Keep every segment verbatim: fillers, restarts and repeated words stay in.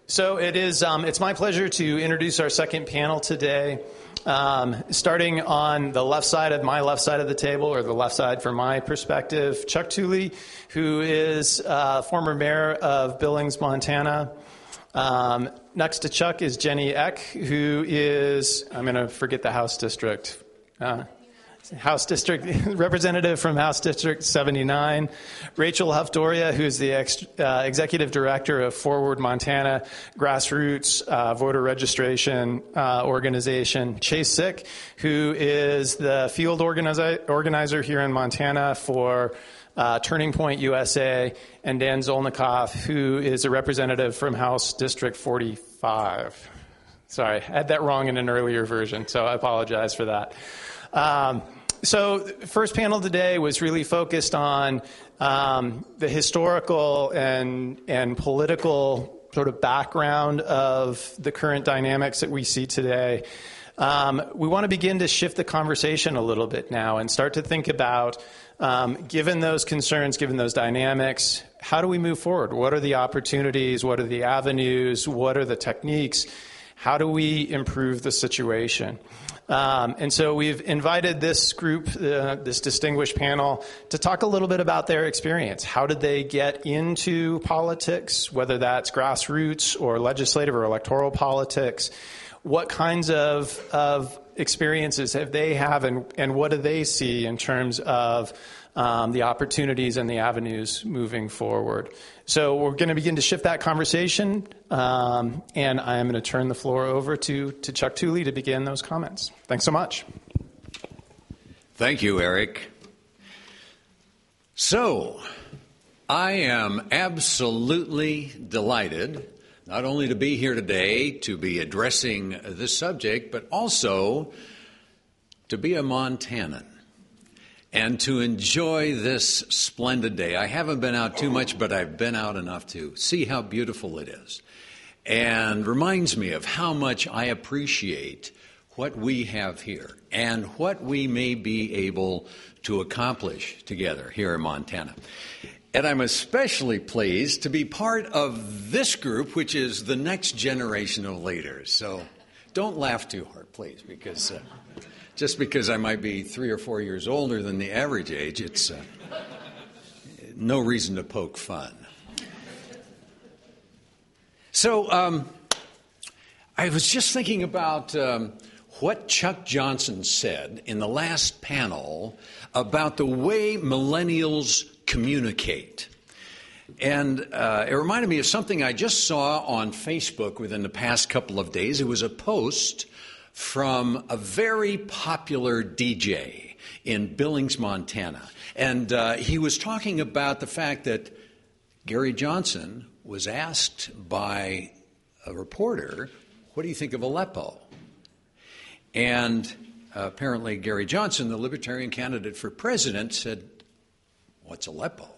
So it is, um, it's my pleasure to introduce our second panel today. Um, starting on the left side of my left side of the table, or the left side from my perspective, Chuck Tooley, who is uh, former mayor of Billings, Montana. Um, next to Chuck is Jenny Eck, who is, I'm going to forget the House District. Uh, House District representative from House District seventy-nine, Rachel Huff-Doria, who's the ex, uh, executive director of Forward Montana Grassroots uh, Voter Registration uh, Organization, Chase Sick, who is the field organizer, organizer here in Montana for uh, Turning Point U S A, and Dan Zolnikoff, who is a representative from House District forty-five. Sorry, I had that wrong in an earlier version, so I apologize for that. Um, So the first panel today was really focused on um, the historical and and political sort of background of the current dynamics that we see today. Um, we want to begin to shift the conversation a little bit now and start to think about, um, given those concerns, given those dynamics, how do we move forward? What are the opportunities? What are the avenues? What are the techniques? How do we improve the situation? Um, and so we've invited this group, uh, this distinguished panel, to talk a little bit about their experience. How did they get into politics, whether that's grassroots or legislative or electoral politics? What kinds of, of experiences have they have, and, and what do they see in terms of um, the opportunities and the avenues moving forward? So we're going to begin to shift that conversation, um, and I am going to turn the floor over to, to Chuck Tooley to begin those comments. Thanks so much. Thank you, Eric. So, I am absolutely delighted not only to be here today to be addressing this subject, but also to be a Montanan and to enjoy this splendid day. I haven't been out too much, but I've been out enough to see how beautiful it is. And reminds me of how much I appreciate what we have here and what we may be able to accomplish together here in Montana. And I'm especially pleased to be part of this group, which is the next generation of leaders. So don't laugh too hard, please, because uh, just because I might be three or four years older than the average age, it's uh, no reason to poke fun. So um, I was just thinking about um, what Chuck Johnson said in the last panel about the way millennials communicate. And uh, it reminded me of something I just saw on Facebook within the past couple of days. It was a post from a very popular D J in Billings, Montana. And uh, he was talking about the fact that Gary Johnson was asked by a reporter, what do you think of Aleppo? And uh, apparently Gary Johnson, the Libertarian candidate for president, said, what's Aleppo?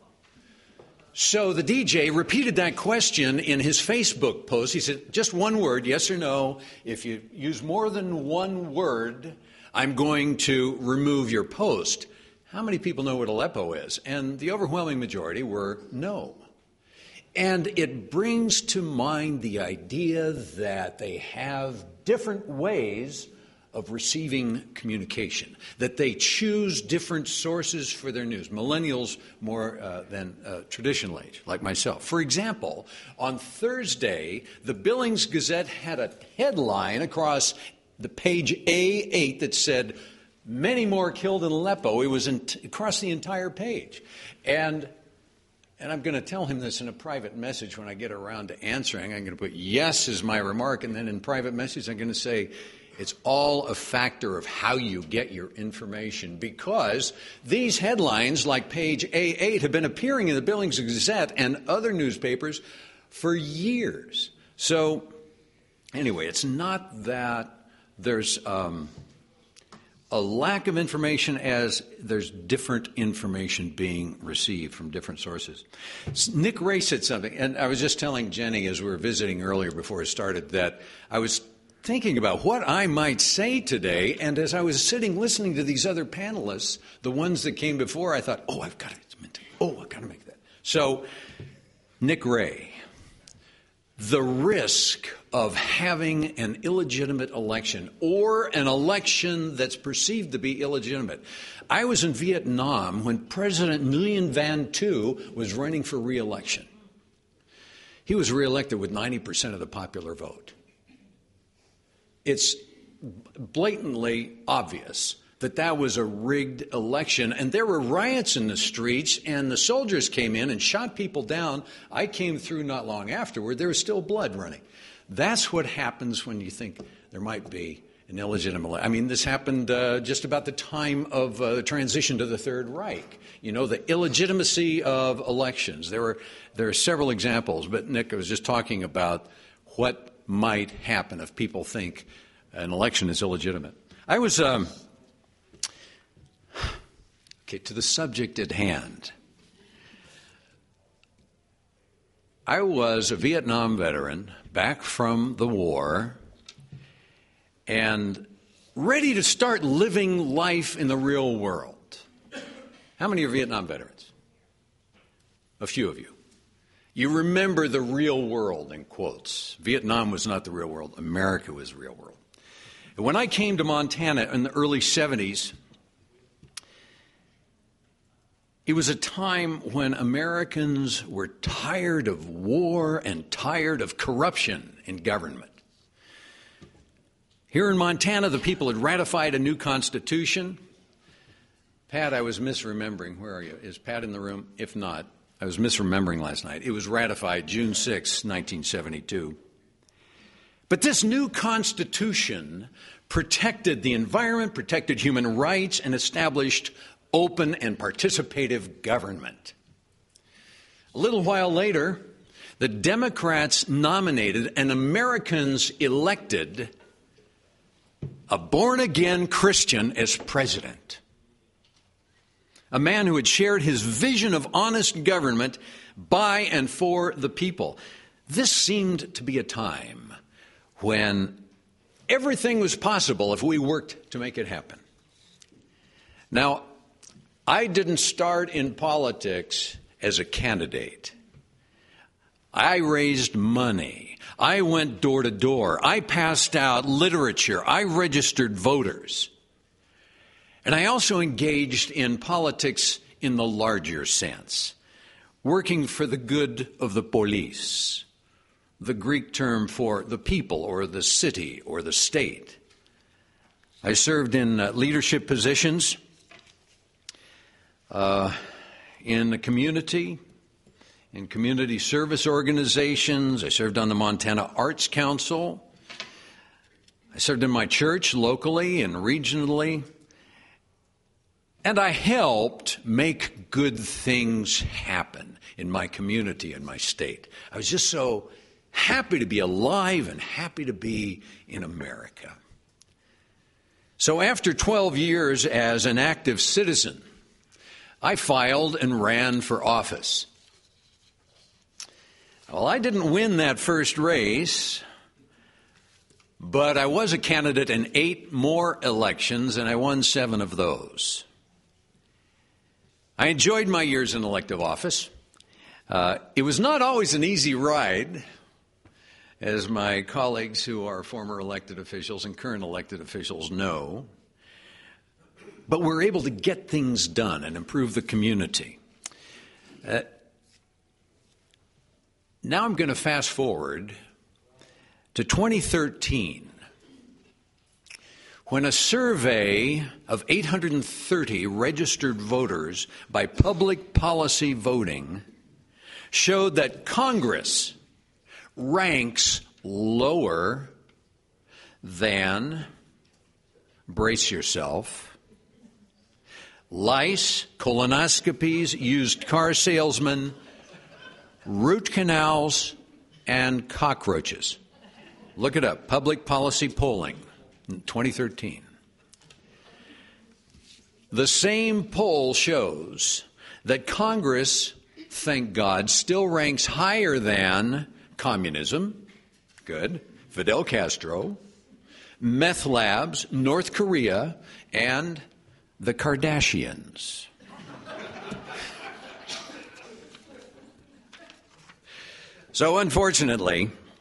So the D J repeated that question in his Facebook post. He said, just one word, yes or no. If you use more than one word, I'm going to remove your post. How many people know what Aleppo is? And the overwhelming majority were no. And it brings to mind the idea that they have different ways of receiving communication, that they choose different sources for their news. Millennials more uh, than uh, traditional age, like myself. For example, on Thursday, the Billings Gazette had a headline across the page A eight that said, many more killed in Aleppo. It was in t- across the entire page. And and I'm going to tell him this in a private message when I get around to answering. I'm going to put yes as my remark, and then in private message I'm going to say, it's all a factor of how you get your information, because these headlines, like page A eight, have been appearing in the Billings Gazette and other newspapers for years. So, anyway, it's not that there's um, a lack of information as there's different information being received from different sources. Nick Ray said something, and I was just telling Jenny as we were visiting earlier before it started that I was thinking about what I might say today, and as I was sitting listening to these other panelists, the ones that came before, I thought, oh, I've got to, oh, I've got to make that. So, Nick Ray, the risk of having an illegitimate election or an election that's perceived to be illegitimate. I was in Vietnam when President Nguyen Van Tu was running for re-election. He was reelected with ninety percent of the popular vote. It's blatantly obvious that that was a rigged election, and there were riots in the streets, and the soldiers came in and shot people down. I came through not long afterward. There was still blood running. That's what happens when you think there might be an illegitimate. I mean, this happened uh, just about the time of uh, the transition to the Third Reich. You know, the illegitimacy of elections. There were there are several examples, but Nick, I was just talking about what might happen if people think an election is illegitimate. I was um, okay to the subject at hand. I was a Vietnam veteran back from the war and ready to start living life in the real world. How many are Vietnam veterans? A few of you. You remember the real world, in quotes. Vietnam was not the real world. America was the real world. And when I came to Montana in the early seventies, it was a time when Americans were tired of war and tired of corruption in government. Here in Montana, the people had ratified a new constitution. Pat, I was misremembering. Where are you? Is Pat in the room? If not, I was misremembering last night. It was ratified June sixth, nineteen seventy-two. But this new constitution protected the environment, protected human rights, and established open and participative government. A little while later, the Democrats nominated and Americans elected a born-again Christian as president. A man who had shared his vision of honest government by and for the people. This seemed to be a time when everything was possible if we worked to make it happen. Now, I didn't start in politics as a candidate. I raised money. I went door to door. I passed out literature. I registered voters. And I also engaged in politics in the larger sense, working for the good of the polis, the Greek term for the people or the city or the state. I served in uh, leadership positions uh, in the community, in community service organizations. I served on the Montana Arts Council. I served in my church locally and regionally. And I helped make good things happen in my community and my state. I was just so happy to be alive and happy to be in America. So after twelve years as an active citizen, I filed and ran for office. Well, I didn't win that first race, but I was a candidate in eight more elections, and I won seven of those. I enjoyed my years in elective office. Uh, it was not always an easy ride, as my colleagues who are former elected officials and current elected officials know. But we're able to get things done and improve the community. Uh, now I'm going to fast forward to twenty thirteen. When a survey of eight hundred thirty registered voters by Public Policy Voting showed that Congress ranks lower than, brace yourself, lice, colonoscopies, used car salesmen, root canals, and cockroaches. Look it up, Public Policy Polling. twenty thirteen. The same poll shows that Congress, thank God, still ranks higher than communism, good, Fidel Castro, meth labs, North Korea, and the Kardashians. So unfortunately,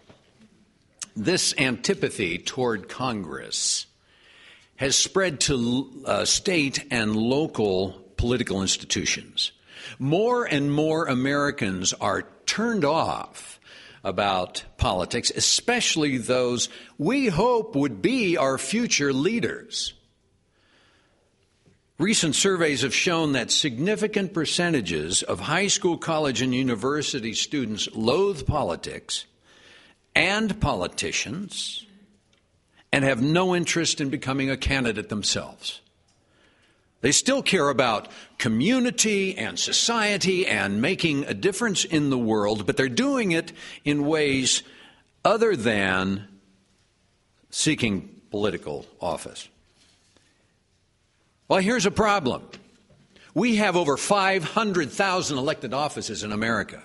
this antipathy toward Congress has spread to uh, state and local political institutions. More and more Americans are turned off about politics, especially those we hope would be our future leaders. Recent surveys have shown that significant percentages of high school, college, and university students loathe politics and politicians and have no interest in becoming a candidate themselves. They still care about community and society and making a difference in the world, but they're doing it in ways other than seeking political office. Well, here's a problem. We have over five hundred thousand elected offices in America,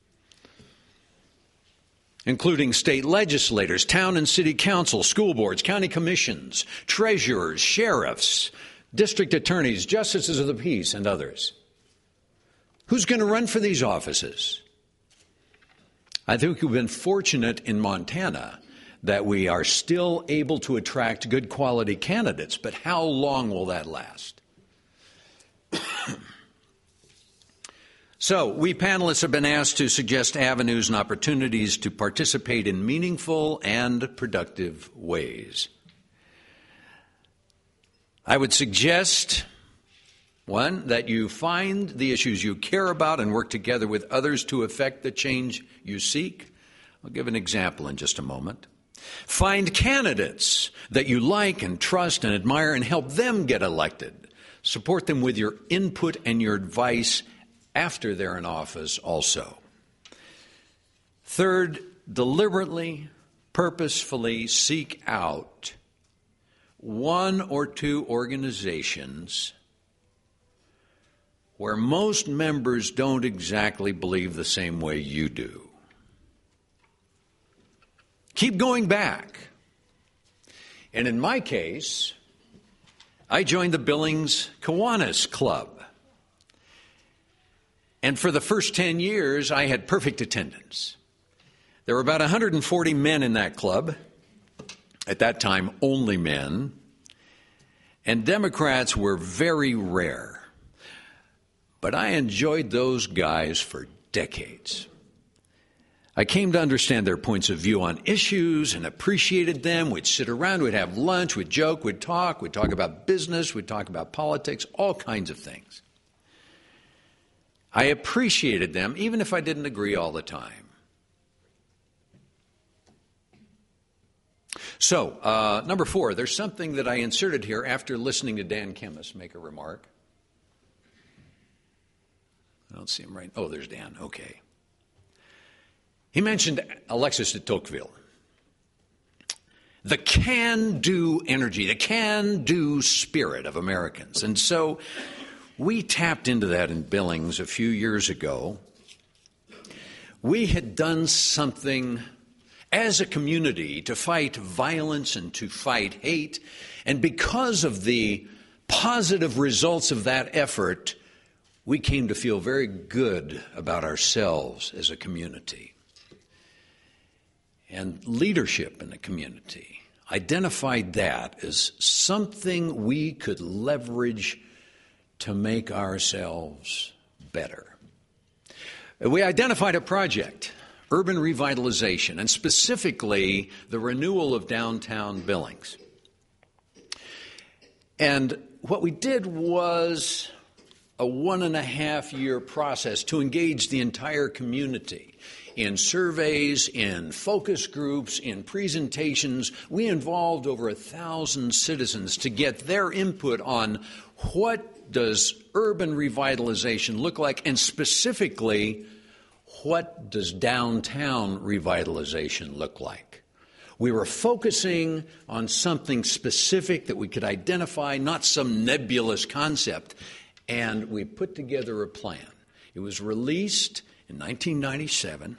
including state legislators, town and city councils, school boards, county commissions, treasurers, sheriffs, district attorneys, justices of the peace, and others. Who's going to run for these offices? I think we've been fortunate in Montana that we are still able to attract good quality candidates, but how long will that last? So, we panelists have been asked to suggest avenues and opportunities to participate in meaningful and productive ways. I would suggest, one, that you find the issues you care about and work together with others to effect the change you seek. I'll give an example in just a moment. Find candidates that you like and trust and admire and help them get elected. Support them with your input and your advice after they're in office also. Third, deliberately, purposefully seek out one or two organizations where most members don't exactly believe the same way you do. Keep going back. And in my case, I joined the Billings Kiwanis Club. And for the first ten years, I had perfect attendance. There were about one hundred forty men in that club. At that time, only men. And Democrats were very rare. But I enjoyed those guys for decades. I came to understand their points of view on issues and appreciated them. We'd sit around, we'd have lunch, we'd joke, we'd talk, we'd talk about business, we'd talk about politics, all kinds of things. I appreciated them, even if I didn't agree all the time. So, uh, number four, there's something that I inserted here after listening to Dan Kemmis make a remark. I don't see him right. Oh, there's Dan. Okay. He mentioned Alexis de Tocqueville. The can-do energy, the can-do spirit of Americans. And so we tapped into that in Billings a few years ago. We had done something as a community to fight violence and to fight hate. And because of the positive results of that effort, we came to feel very good about ourselves as a community. And leadership in the community identified that as something we could leverage to make ourselves better. We identified a project, urban revitalization, and specifically the renewal of downtown Billings. And what we did was a one and a half year process to engage the entire community in surveys, in focus groups, in presentations. We involved over a thousand citizens to get their input on what does urban revitalization look like, and specifically, what does downtown revitalization look like? We were focusing on something specific that we could identify, not some nebulous concept, and we put together a plan. It was released in nineteen ninety-seven,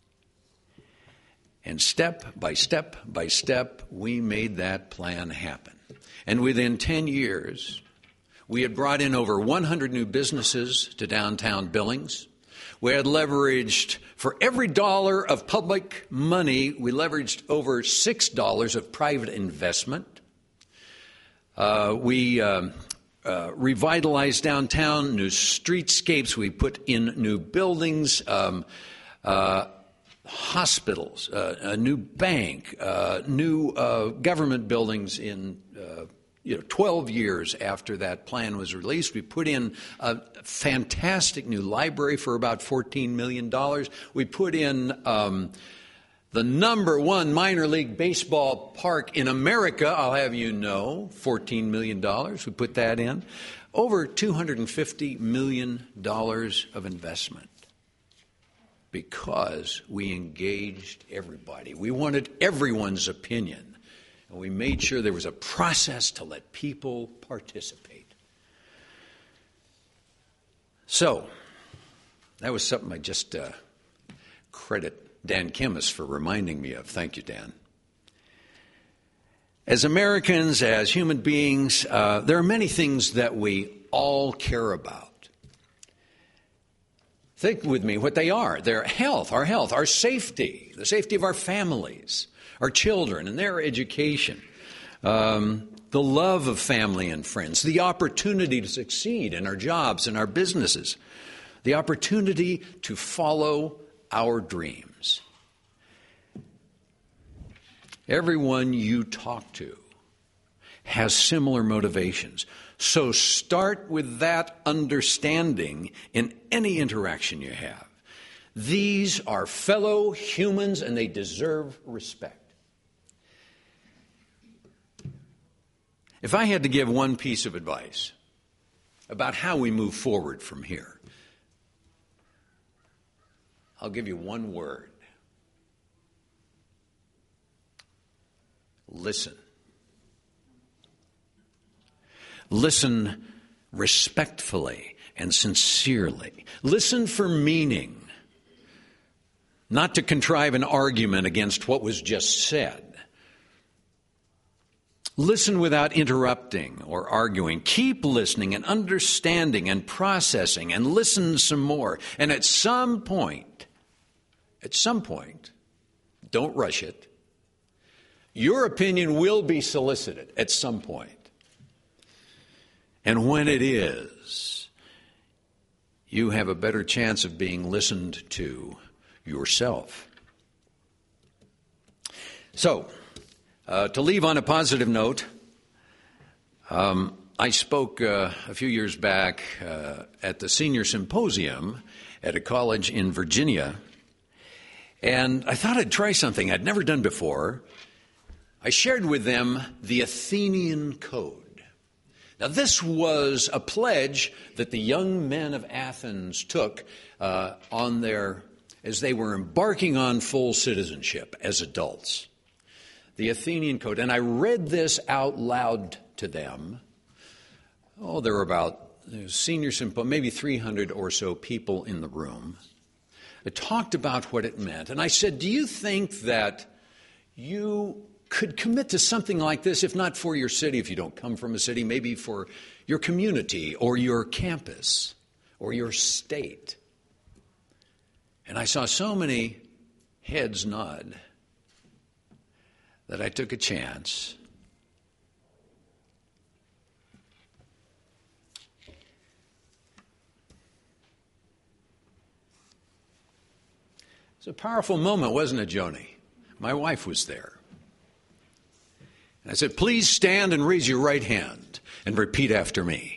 and step by step by step, we made that plan happen. And within ten years, we had brought in over one hundred new businesses to downtown Billings. We had leveraged, for every dollar of public money, we leveraged over six dollars of private investment. Uh, we um, uh, revitalized downtown, new streetscapes. We put in new buildings, um, uh, hospitals, uh, a new bank, uh, new uh, government buildings in uh, you know, twelve years after that plan was released. We put in a fantastic new library for about fourteen million dollars. We put in um, the number one minor league baseball park in America, I'll have you know, fourteen million dollars. We put that in. Over two hundred fifty million dollars of investment because we engaged everybody. We wanted everyone's opinion. And we made sure there was a process to let people participate. So, that was something I just uh, credit Dan Kimmis for reminding me of. Thank you, Dan. As Americans, as human beings, uh, there are many things that we all care about. Think with me what they are. Their health, our health, our safety, the safety of our families, our children and their education, um, the love of family and friends, the opportunity to succeed in our jobs and our businesses, the opportunity to follow our dreams. Everyone you talk to has similar motivations. So start with that understanding in any interaction you have. These are fellow humans and they deserve respect. If I had to give one piece of advice about how we move forward from here, I'll give you one word. Listen. Listen respectfully and sincerely. Listen for meaning, not to contrive an argument against what was just said. Listen without interrupting or arguing. Keep listening and understanding and processing and listen some more. And at some point, at some point, don't rush it. Your opinion will be solicited at some point. And when it is, you have a better chance of being listened to yourself. So, Uh, to leave on a positive note, um, I spoke uh, a few years back uh, at the senior symposium at a college in Virginia, and I thought I'd try something I'd never done before. I shared with them the Athenian Code. Now, this was a pledge that the young men of Athens took uh, on their, as they were embarking on full citizenship as adults. The Athenian Code. And I read this out loud to them. Oh, there were about senior symposium, maybe three hundred or so people in the room. I talked about what it meant. And I said, do you think that you could commit to something like this, if not for your city, if you don't come from a city, maybe for your community or your campus or your state? And I saw so many heads nod that I took a chance. It's a powerful moment, wasn't it, Joni? My wife was there. And I said, please stand and raise your right hand and repeat after me.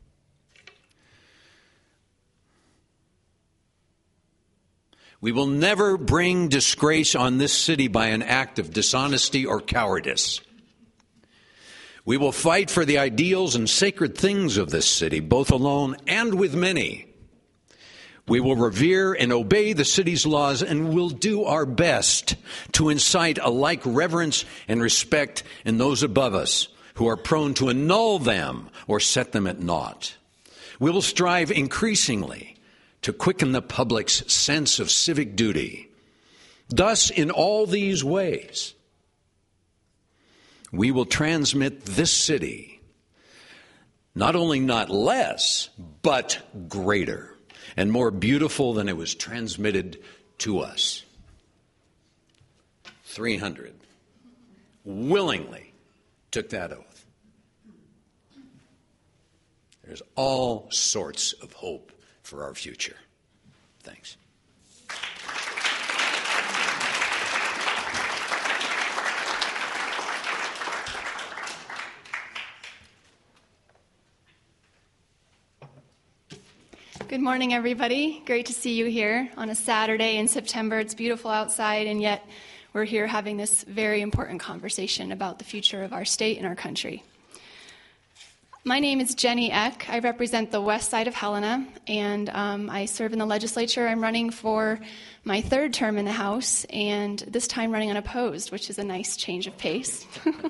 We will never bring disgrace on this city by an act of dishonesty or cowardice. We will fight for the ideals and sacred things of this city, both alone and with many. We will revere and obey the city's laws and will do our best to incite a like reverence and respect in those above us who are prone to annul them or set them at naught. We will strive increasingly to quicken the public's sense of civic duty. Thus, in all these ways, we will transmit this city not only not less, but greater. and more beautiful than it was transmitted to us. three hundred willingly took that oath. There's all sorts of hope for our future. Thanks. Good morning, everybody. Great to see you here on a Saturday in September. It's beautiful outside, and yet we're here having this very important conversation about the future of our state and our country. My name is Jenny Eck. I represent the west side of Helena, and um, I serve in the legislature. I'm running for my third term in the House, and this time running unopposed, which is a nice change of pace.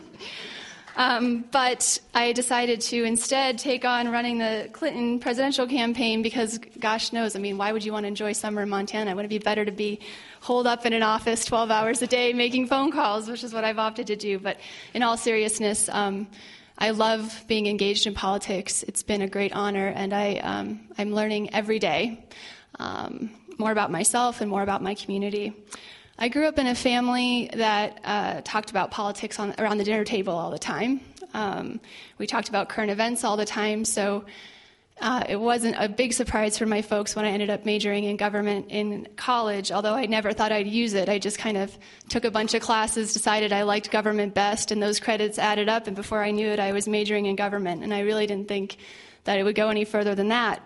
Um, but I decided to instead take on running the Clinton presidential campaign because, gosh knows, I mean, why would you want to enjoy summer in Montana? Wouldn't it be better to be holed up in an office twelve hours a day making phone calls, which is what I've opted to do. But in all seriousness, um, I love being engaged in politics. It's been a great honor, and I, um, I'm learning every day um, more about myself and more about my community. I grew up in a family that uh, talked about politics on, around the dinner table all the time. Um, we talked about current events all the time, so uh, it wasn't a big surprise for my folks when I ended up majoring in government in college, although I never thought I'd use it. I just kind of took a bunch of classes, decided I liked government best, and those credits added up, and before I knew it, I was majoring in government, and I really didn't think that it would go any further than that.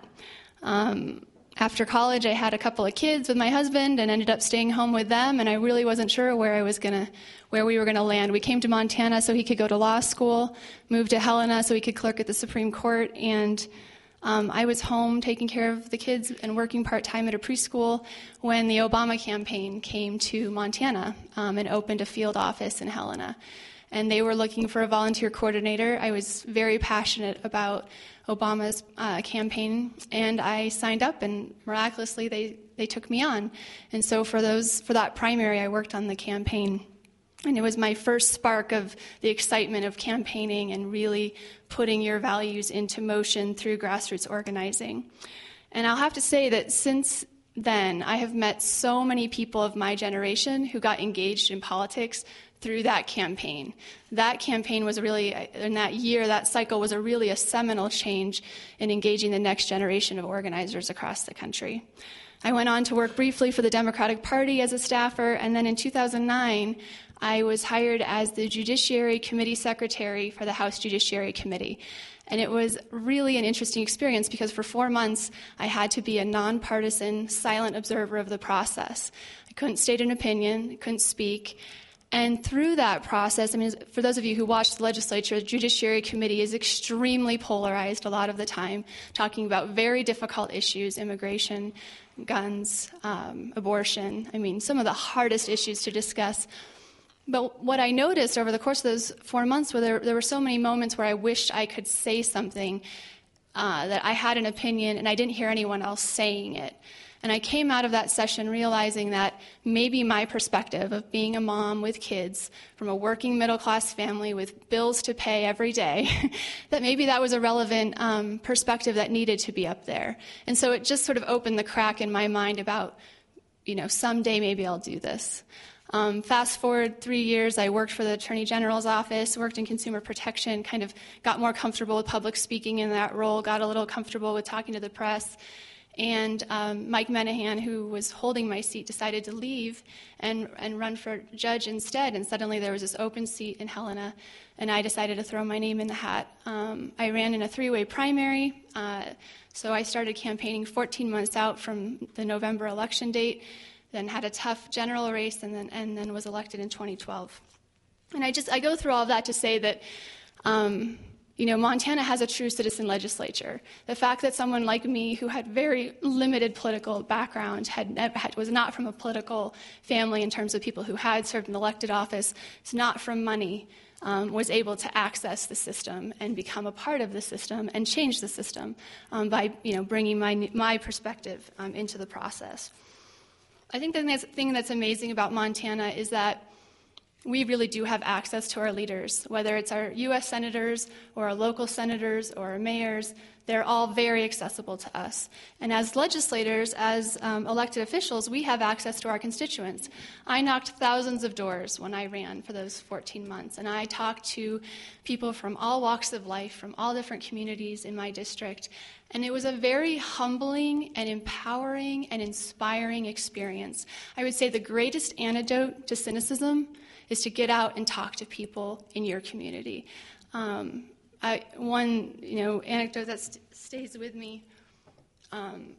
Um, After college, I had a couple of kids with my husband and ended up staying home with them, and I really wasn't sure where I was gonna, where we were going to land. We came to Montana so he could go to law school, moved to Helena so he could clerk at the Supreme Court, and um, I was home taking care of the kids and working part-time at a preschool when the Obama campaign came to Montana um, and opened a field office in Helena. And they were looking for a volunteer coordinator. I was very passionate about Obama's uh, campaign, and I signed up, and miraculously they, they took me on. And so for those for that primary, I worked on the campaign. And it was my first spark of the excitement of campaigning and really putting your values into motion through grassroots organizing. And I'll have to say that since then, I have met so many people of my generation who got engaged in politics through that campaign. That campaign was really, in that year, that cycle was a really a seminal change in engaging the next generation of organizers across the country. I went on to work briefly for the Democratic Party as a staffer, and then in two thousand nine, I was hired as the Judiciary Committee Secretary for the House Judiciary Committee. And it was really an interesting experience because for four months, I had to be a nonpartisan, silent observer of the process. I couldn't state an opinion, I couldn't speak. And through that process, I mean, for those of you who watch the legislature, the Judiciary Committee is extremely polarized a lot of the time, talking about very difficult issues, immigration, guns, um, abortion. I mean, some of the hardest issues to discuss. But what I noticed over the course of those four months, where there, there were so many moments where I wished I could say something, uh, that I had an opinion and I didn't hear anyone else saying it. And I came out of that session realizing that maybe my perspective of being a mom with kids from a working middle-class family with bills to pay every day, that maybe that was a relevant um, perspective that needed to be up there. And so it just sort of opened the crack in my mind about, you know, someday maybe I'll do this. Um, fast forward three years, I worked for the Attorney General's office, worked in consumer protection, kind of got more comfortable with public speaking in that role, got a little comfortable with talking to the press. And um, Mike Menahan, who was holding my seat, decided to leave and, and run for judge instead. And suddenly there was this open seat in Helena, and I decided to throw my name in the hat. Um, I ran in a three-way primary, uh, so I started campaigning fourteen months out from the November election date, then had a tough general race, and then and then was elected in twenty twelve. And I just I go through all of that to say that. Um, You know, Montana has a true citizen legislature. The fact that someone like me, who had very limited political background, had, had was not from a political family in terms of people who had served in elected office, is not from money, um, was able to access the system and become a part of the system and change the system um, by, you know, bringing my my perspective um, into the process. I think the thing that's, thing that's amazing about Montana is that we really do have access to our leaders, whether it's our U S senators or our local senators or our mayors. They're all very accessible to us. And as legislators, as um, elected officials, we have access to our constituents. I knocked thousands of doors when I ran for those fourteen months, and I talked to people from all walks of life, from all different communities in my district. And it was a very humbling and empowering and inspiring experience. I would say the greatest antidote to cynicism is to get out and talk to people in your community. Um, I, one, you know, anecdote that st- stays with me. Um,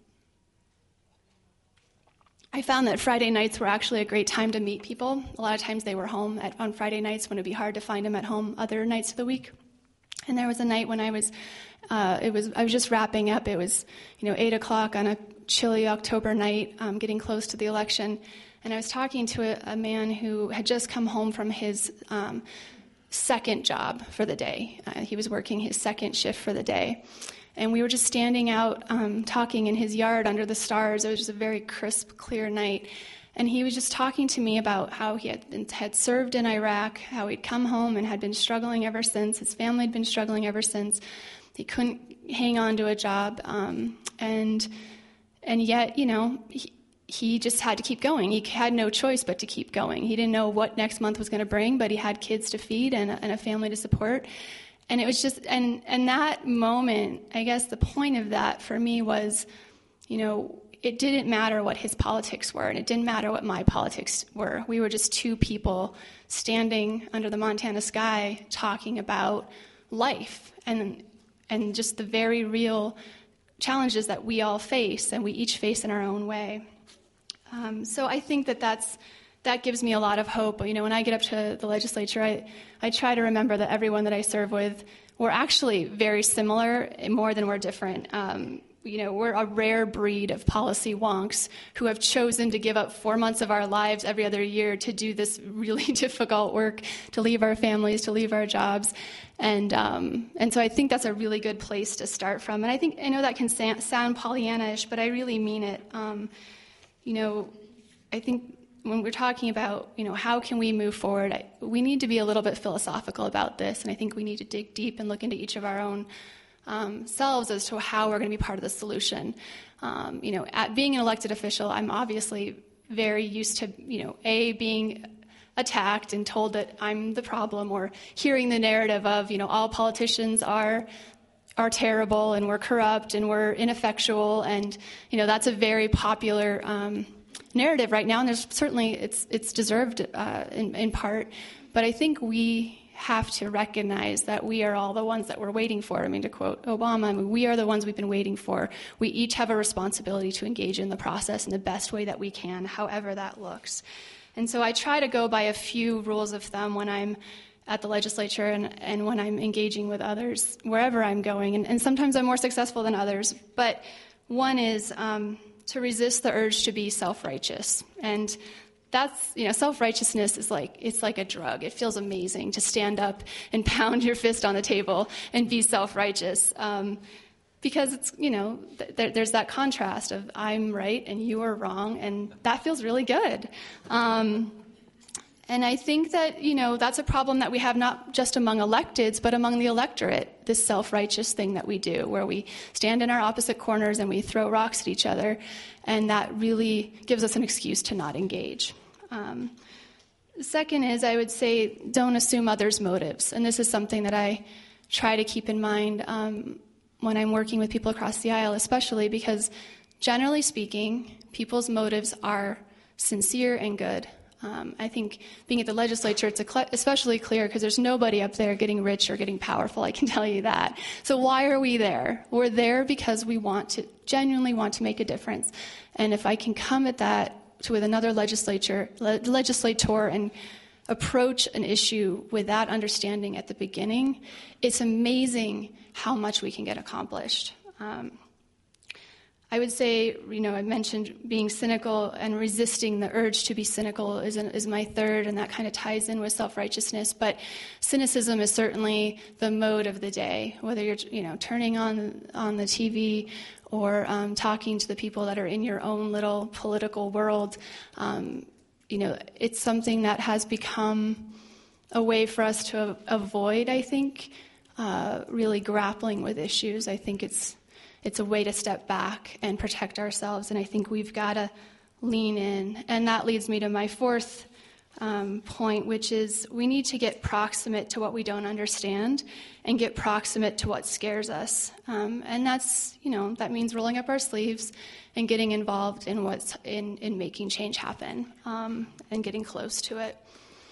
I found that Friday nights were actually a great time to meet people. A lot of times they were home at, on Friday nights when it'd be hard to find them at home other nights of the week. And there was a night when I was, uh, it was, I was just wrapping up. It was, you know, eight o'clock on a chilly October night, um, getting close to the election. And I was talking to a, a man who had just come home from his um, second job for the day. Uh, he was working his second shift for the day. And we were just standing out um, talking in his yard under the stars. It was just a very crisp, clear night. And he was just talking to me about how he had, been, had served in Iraq, how he'd come home and had been struggling ever since. His family had been struggling ever since. He couldn't hang on to a job. Um, and and yet, you know, he, he just had to keep going. He had no choice but to keep going. He didn't know what next month was going to bring, but he had kids to feed and a, and a family to support. And it was just, and, and that moment, I guess the point of that for me was, you know, it didn't matter what his politics were, and it didn't matter what my politics were. We were just two people standing under the Montana sky talking about life and and just the very real challenges that we all face, and we each face in our own way. Um, so I think that that's, that gives me a lot of hope. You know, when I get up to the legislature, I, I try to remember that everyone that I serve with, we're actually very similar, more than we're different. Um, you know, we're a rare breed of policy wonks who have chosen to give up four months of our lives every other year to do this really difficult work, to leave our families, to leave our jobs. And um, and so I think that's a really good place to start from. And I think, I know that can sound Pollyanna-ish, but I really mean it. Um, you know, I think when we're talking about, you know, how can we move forward, I, we need to be a little bit philosophical about this. And I think we need to dig deep and look into each of our own Um, selves as to how we're going to be part of the solution. Um, you know, at being an elected official, I'm obviously very used to, you know, A, being attacked and told that I'm the problem, or hearing the narrative of, you know, all politicians are are terrible and we're corrupt and we're ineffectual, and, you know, that's a very popular um, narrative right now, and there's certainly it's it's deserved uh, in, in part, but I think we have to recognize that we are all the ones that we're waiting for. I mean, to quote Obama, I mean, we are the ones we've been waiting for. We each have a responsibility to engage in the process in the best way that we can, however that looks. And so I try to go by a few rules of thumb when I'm at the legislature and, and when I'm engaging with others, wherever I'm going. And, and sometimes I'm more successful than others. But one is um, to resist the urge to be self-righteous. And that's, you know, self-righteousness is like, it's like a drug. It feels amazing to stand up and pound your fist on the table and be self-righteous. Um, because it's, you know, th- there's that contrast of I'm right and you are wrong, and that feels really good. Um, and I think that, you know, that's a problem that we have not just among electeds, but among the electorate, this self-righteous thing that we do, where we stand in our opposite corners and we throw rocks at each other, and that really gives us an excuse to not engage. Um, the second is, I would say, don't assume others' motives. And this is something that I try to keep in mind um, when I'm working with people across the aisle, especially because, generally speaking, people's motives are sincere and good. Um, I think being at the legislature, it's especially clear because there's nobody up there getting rich or getting powerful, I can tell you that. So why are we there? We're there because we want to, genuinely want to make a difference. And if I can come at that to with another legislature, le- legislator and approach an issue with that understanding at the beginning, it's amazing how much we can get accomplished. Um, I would say, you know, I mentioned being cynical and resisting the urge to be cynical is, is my third, and that kind of ties in with self-righteousness. But cynicism is certainly the mode of the day, whether you're, you know, turning on on the T V or um, talking to the people that are in your own little political world. Um, you know, it's something that has become a way for us to avoid, I think, uh, really grappling with issues. I think it's it's a way to step back and protect ourselves, and I think we've got to lean in. And that leads me to my fourth um, point, which is we need to get proximate to what we don't understand and get proximate to what scares us. Um, and that's, you know, that means rolling up our sleeves and getting involved in what's in, in making change happen um, and getting close to it.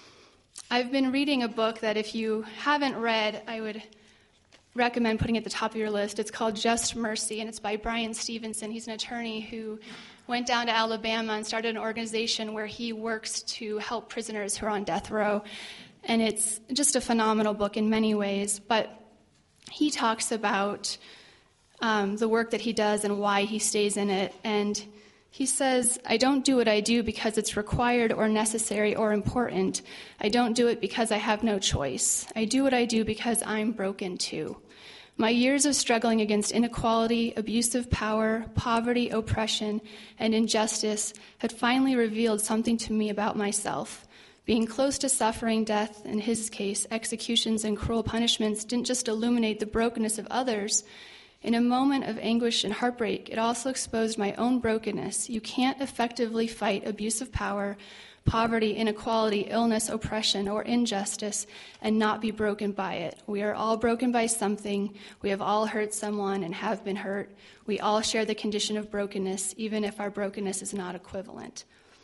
I've been reading a book that if you haven't read, I would recommend putting at the top of your list. It's called Just Mercy, and it's by Brian Stevenson. He's an attorney who went down to Alabama and started an organization where he works to help prisoners who are on death row. And it's just a phenomenal book in many ways, but he talks about um, the work that he does and why he stays in it. And he says, I don't do what I do because it's required or necessary or important. I don't do it because I have no choice. I do what I do because I'm broken too. My years of struggling against inequality, abusive power, poverty, oppression, and injustice had finally revealed something to me about myself. Being close to suffering, death, in his case, executions and cruel punishments, didn't just illuminate the brokenness of others. In a moment of anguish and heartbreak, it also exposed my own brokenness. You can't effectively fight abusive power, poverty, inequality, illness, oppression, or injustice and not be broken by it. We are all broken by something. We have all hurt someone and have been hurt. We all share the condition of brokenness, even if our brokenness is not equivalent.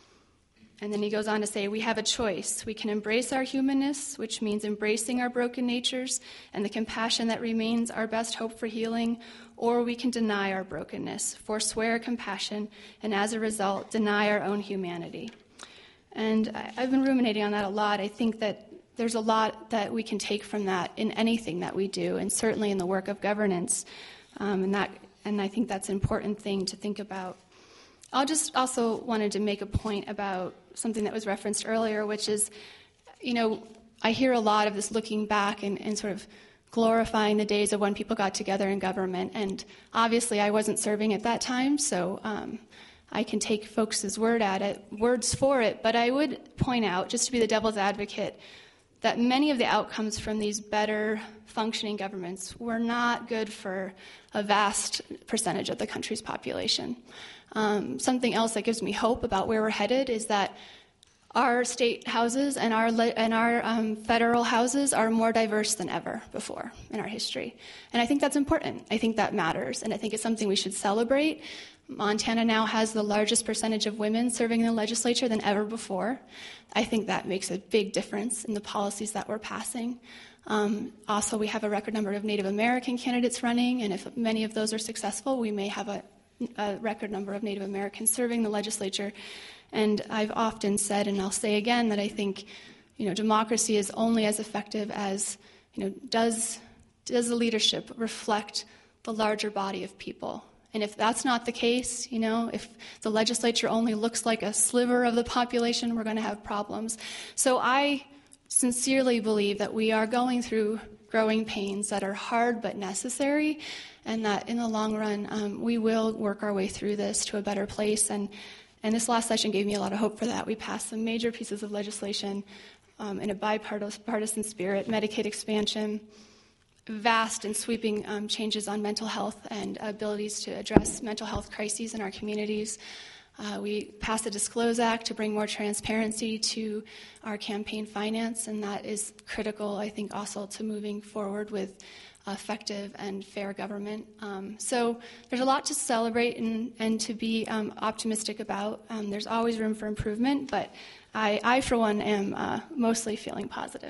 And then he goes on to say, we have a choice. We can embrace our humanness, which means embracing our broken natures and the compassion that remains our best hope for healing, or we can deny our brokenness, forswear compassion, and as a result, deny our own humanity. And I've been ruminating on that a lot. I think that there's a lot that we can take from that in anything that we do, and certainly in the work of governance. Um, and that, and I think that's an important thing to think about. I'll just also wanted to make a point about something that was referenced earlier, which is, you know, I hear a lot of this looking back and, and sort of glorifying the days of when people got together in government. And obviously I wasn't serving at that time, so um, I can take folks' word at it, words for it. But I would point out, just to be the devil's advocate, that many of the outcomes from these better functioning governments were not good for a vast percentage of the country's population. Um, something else that gives me hope about where we're headed is that our state houses and our le- and our um, federal houses are more diverse than ever before in our history. And I think that's important. I think that matters, and I think it's something we should celebrate. Montana now has the largest percentage of women serving in the legislature than ever before. I think that makes a big difference in the policies that we're passing. Um, also, we have a record number of Native American candidates running, and if many of those are successful, we may have a a record number of Native Americans serving the legislature. And I've often said, and I'll say again, that I think, you know, democracy is only as effective as, you know, does does the leadership reflect the larger body of people? And if that's not the case, you know, if the legislature only looks like a sliver of the population, we're going to have problems. So I sincerely believe that we are going through growing pains that are hard but necessary, and that in the long run, um, we will work our way through this to a better place. And, and this last session gave me a lot of hope for that. We passed some major pieces of legislation um, in a bipartisan spirit, Medicaid expansion, vast and sweeping um, changes on mental health and abilities to address mental health crises in our communities. Uh, we passed the Disclose Act to bring more transparency to our campaign finance, and that is critical, I think, also to moving forward with effective and fair government. Um, so there's a lot to celebrate and, and to be um, optimistic about. Um, there's always room for improvement, but I, I for one, am uh, mostly feeling positive.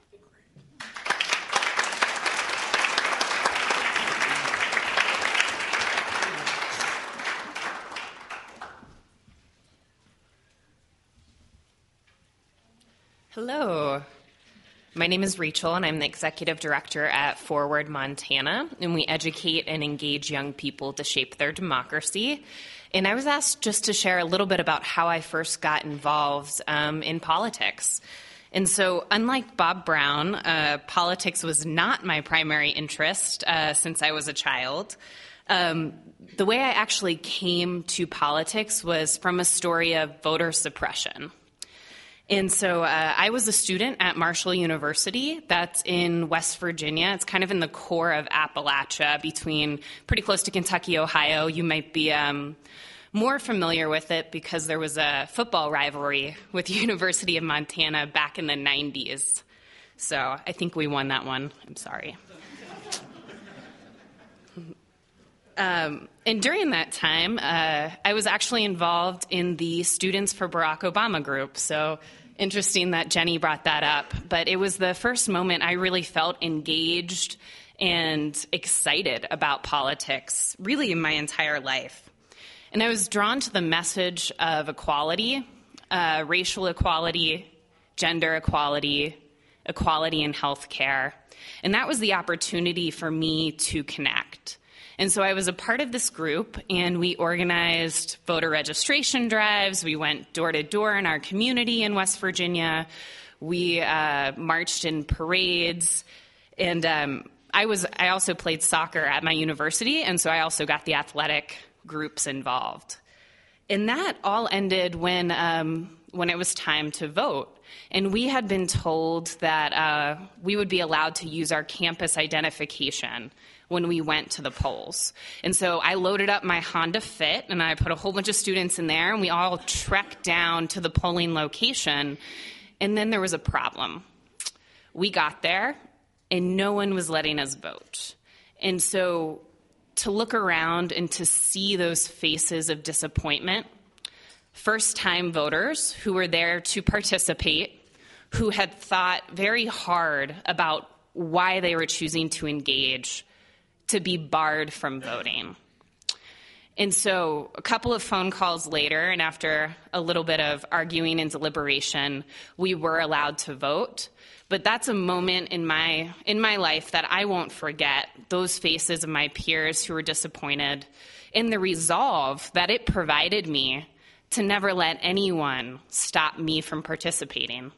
Hello. My name is Rachel, and I'm the executive director at Forward Montana, and we educate and engage young people to shape their democracy. And I was asked just to share a little bit about how I first got involved um, in politics. And so, unlike Bob Brown, uh, politics was not my primary interest uh, since I was a child. Um, the way I actually came to politics was from a story of voter suppression. And so uh, I was a student at Marshall University. That's in West Virginia. It's kind of in the core of Appalachia, between pretty close to Kentucky, Ohio. You might be um, more familiar with it because there was a football rivalry with the University of Montana back in the nineties. So I think we won that one. I'm sorry. Um, and during that time, uh, I was actually involved in the Students for Barack Obama group. So interesting that Jenny brought that up. But it was the first moment I really felt engaged and excited about politics, really in my entire life. And I was drawn to the message of equality, uh, racial equality, gender equality, equality in healthcare. And that was the opportunity for me to connect. And so I was a part of this group, and we organized voter registration drives. We went door to door in our community in West Virginia. We uh, marched in parades. And um, I was I also played soccer at my university, and so I also got the athletic groups involved. And that all ended when um, when it was time to vote. And we had been told that uh, we would be allowed to use our campus identification when we went to the polls. And so I loaded up my Honda Fit, and I put a whole bunch of students in there, and we all trekked down to the polling location. And then there was a problem. We got there, and no one was letting us vote. And so to look around and to see those faces of disappointment, first-time voters who were there to participate, who had thought very hard about why they were choosing to engage, to be barred from voting. And so a couple of phone calls later, and after a little bit of arguing and deliberation, we were allowed to vote. But that's a moment in my in my life that I won't forget, those faces of my peers who were disappointed, and the resolve that it provided me to never let anyone stop me from participating.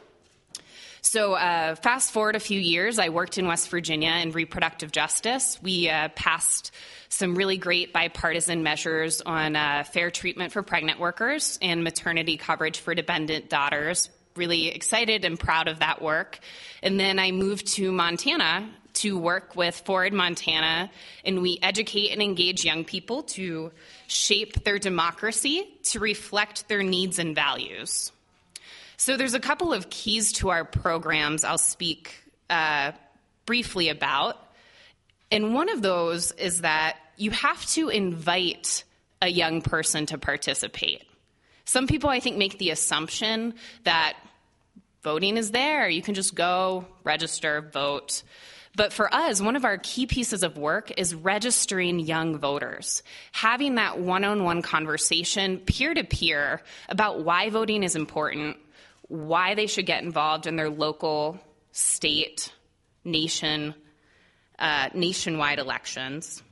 So uh, fast forward a few years, I worked in West Virginia in reproductive justice. We uh, passed some really great bipartisan measures on uh, fair treatment for pregnant workers and maternity coverage for dependent daughters. Really excited and proud of that work. And then I moved to Montana to work with Forward Montana, and we educate and engage young people to shape their democracy to reflect their needs and values. So there's a couple of keys to our programs I'll speak uh, briefly about. And one of those is that you have to invite a young person to participate. Some people, I think, make the assumption that voting is there. You can just go, register, vote. But for us, one of our key pieces of work is registering young voters, having that one-on-one conversation, peer-to-peer, about why voting is important, why they should get involved in their local, state, nation, uh, nationwide elections.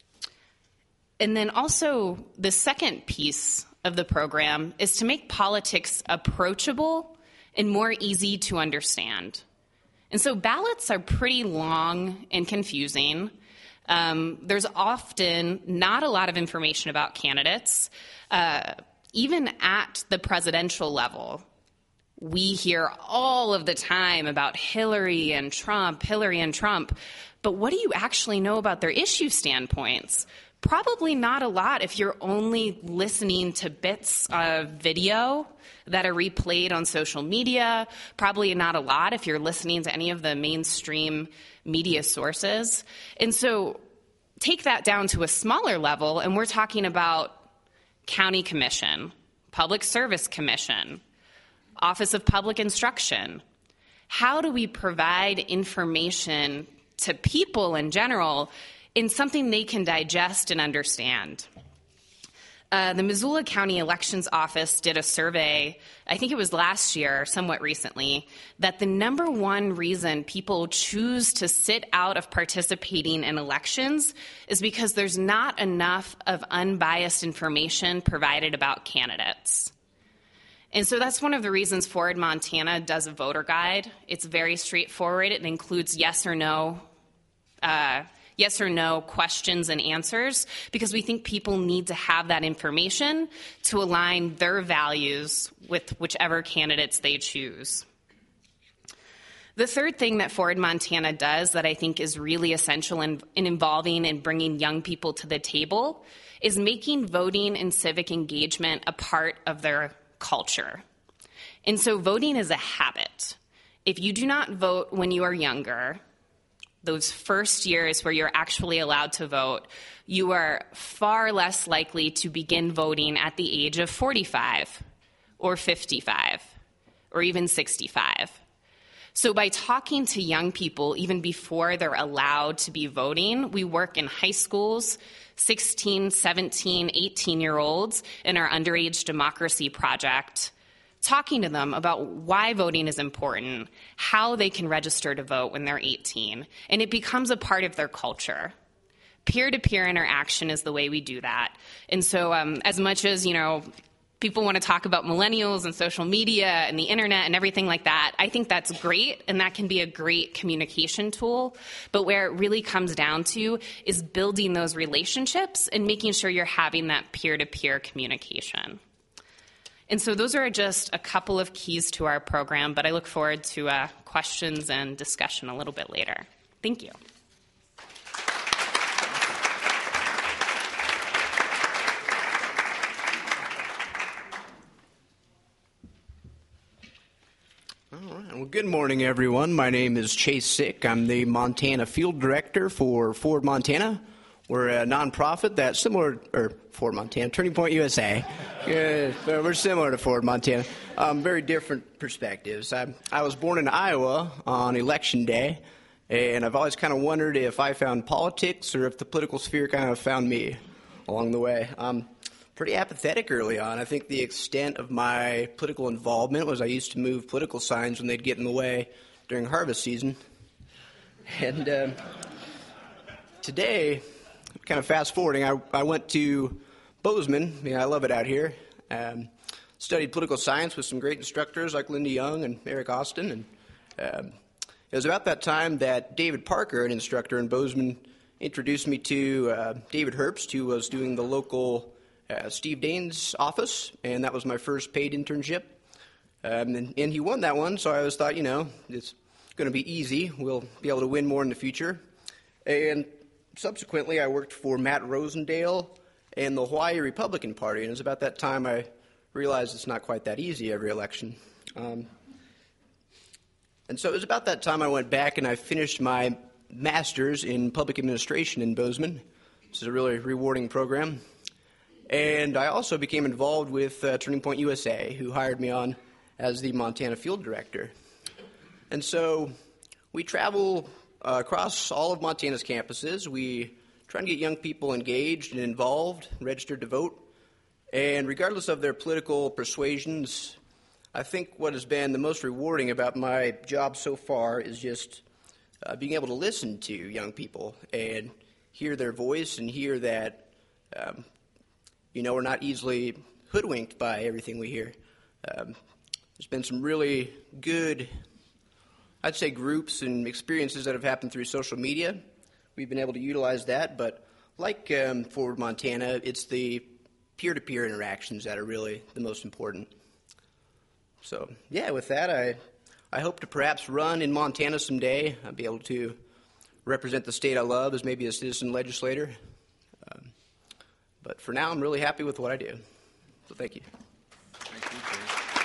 And then also the second piece of the program is to make politics approachable and more easy to understand. And so ballots are pretty long and confusing. Um, there's often not a lot of information about candidates. Uh, even at the presidential level, we hear all of the time about Hillary and Trump, Hillary and Trump. But what do you actually know about their issue standpoints? Probably not a lot if you're only listening to bits of video that are replayed on social media. Probably not a lot if you're listening to any of the mainstream media sources. And so take that down to a smaller level, and we're talking about county commission, public service commission, Office of Public Instruction. How do we provide information to people in general in something they can digest and understand? Uh, the Missoula County Elections Office did a survey, I think it was last year, somewhat recently, that the number one reason people choose to sit out of participating in elections is because there's not enough of unbiased information provided about candidates. And so that's one of the reasons Forward Montana does a voter guide. It's very straightforward. It includes yes or no uh, yes or no questions and answers, because we think people need to have that information to align their values with whichever candidates they choose. The third thing that Forward Montana does that I think is really essential in, in involving and bringing young people to the table is making voting and civic engagement a part of their culture. And so voting is a habit. If you do not vote when you are younger, those first years where you're actually allowed to vote, you are far less likely to begin voting at the age of forty-five or fifty-five or even sixty-five. So by talking to young people even before they're allowed to be voting, we work in high schools, sixteen, seventeen, eighteen-year-olds in our Underage Democracy Project, talking to them about why voting is important, how they can register to vote when they're eighteen, and it becomes a part of their culture. Peer-to-peer interaction is the way we do that. And so um, as much as, you know, people want to talk about millennials and social media and the internet and everything like that, I think that's great, and that can be a great communication tool. But where it really comes down to is building those relationships and making sure you're having that peer-to-peer communication. And so those are just a couple of keys to our program, but I look forward to uh, questions and discussion a little bit later. Thank you. All right. Well, good morning, everyone. My name is Chase Sick. I'm the Montana Field Director for Forward Montana. We're a nonprofit that's similar, or Forward Montana, Turning Point U S A. Yeah, we're similar to Forward Montana. Um, very different perspectives. I, I was born in Iowa on Election Day, and I've always kind of wondered if I found politics or if the political sphere kind of found me along the way. Um, pretty apathetic early on. I think the extent of my political involvement was I used to move political signs when they'd get in the way during harvest season. And um, today, kind of fast forwarding, I, I went to Bozeman. Yeah, I love it out here. Um, studied political science with some great instructors like Linda Young and Eric Austin. And um, it was about that time that David Parker, an instructor in Bozeman, introduced me to uh, David Herbst, who was doing the local uh, Steve Daines office, and that was my first paid internship. Um, and, and he won that one, so I always thought, you know, it's going to be easy. We'll be able to win more in the future. And subsequently, I worked for Matt Rosendale and the Hawaii Republican Party, and it was about that time I realized it's not quite that easy every election. Um, and so it was about that time I went back and I finished my master's in public administration in Bozeman. This is a really rewarding program. And I also became involved with uh, Turning Point U S A, who hired me on as the Montana Field Director. And so we travel uh, across all of Montana's campuses. We try and get young people engaged and involved, registered to vote. And regardless of their political persuasions, I think what has been the most rewarding about my job so far is just uh, being able to listen to young people and hear their voice and hear that, um, you know, we're not easily hoodwinked by everything we hear. Um, there's been some really good, I'd say, groups and experiences that have happened through social media. We've been able to utilize that, but like um, Forward Montana, it's the peer-to-peer interactions that are really the most important. So, yeah, with that, I I hope to perhaps run in Montana someday. I'll be able to represent the state I love as maybe a citizen legislator. Um, but for now, I'm really happy with what I do. So thank you. Thank you, Chase.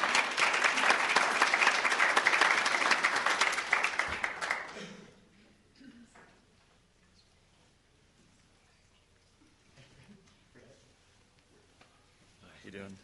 How you doing?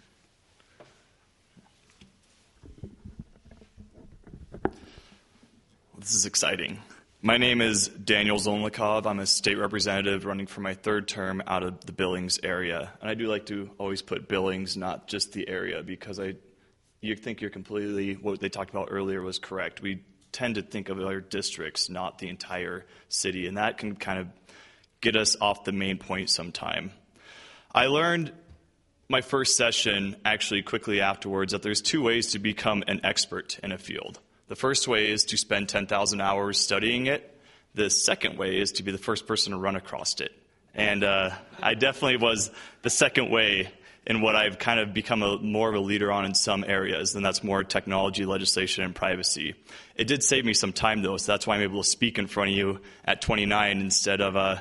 This is exciting. My name is Daniel Zolnikov. I'm a state representative running for my third term out of the Billings area. And I do like to always put Billings, not just the area, because I, you think you're completely, what they talked about earlier was correct. We tend to think of our districts, not the entire city, and that can kind of get us off the main point sometime. I learned my first session, actually quickly afterwards, that there's two ways to become an expert in a field. The first way is to spend ten thousand hours studying it. The second way is to be the first person to run across it. And uh, I definitely was the second way in what I've kind of become a, more of a leader on in some areas, and that's more technology, legislation, and privacy. It did save me some time, though, so that's why I'm able to speak in front of you at twenty-nine instead of uh,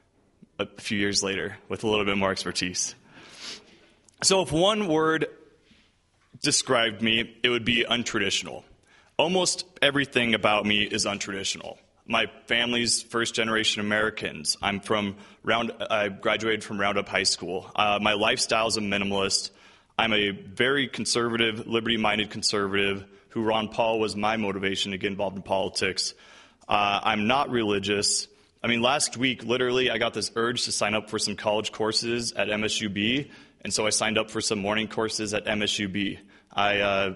a few years later with a little bit more expertise. So if one word described me, it would be untraditional. Almost everything about me is untraditional. My family's first-generation Americans. I'm from Round. I graduated from Roundup High School. Uh, my lifestyle is a minimalist. I'm a very conservative, liberty-minded conservative who Ron Paul was my motivation to get involved in politics. Uh, I'm not religious. I mean, last week, literally, I got this urge to sign up for some college courses at M S U B, and so I signed up for some morning courses at M S U B. I uh,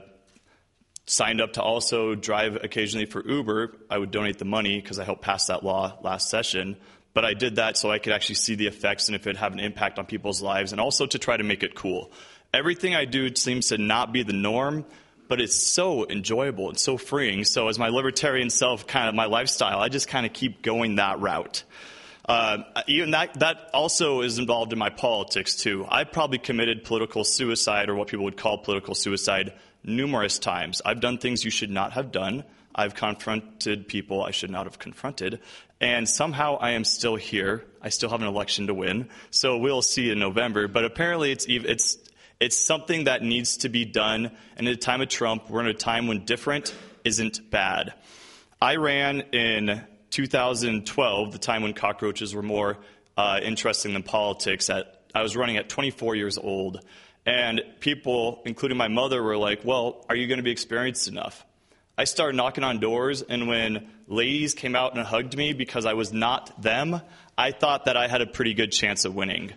signed up to also drive occasionally for Uber. I would donate the money because I helped pass that law last session. But I did that so I could actually see the effects and if it had an impact on people's lives, and also to try to make it cool. Everything I do seems to not be the norm, but it's so enjoyable and so freeing. So as my libertarian self, kind of my lifestyle, I just kind of keep going that route. Uh, even that, that also is involved in my politics, too. I've probably committed political suicide, or what people would call political suicide, numerous times. I've done things you should not have done. I've confronted people I should not have confronted. And somehow I am still here. I still have an election to win. So we'll see in November. But apparently it's it's it's something that needs to be done. And at the time of Trump, we're in a time when different isn't bad. I ran in two thousand twelve, the time when cockroaches were more uh, interesting than politics. At I was running at twenty-four years old. And people, including my mother, were like, well, are you going to be experienced enough? I started knocking on doors, and when ladies came out and hugged me because I was not them, I thought that I had a pretty good chance of winning.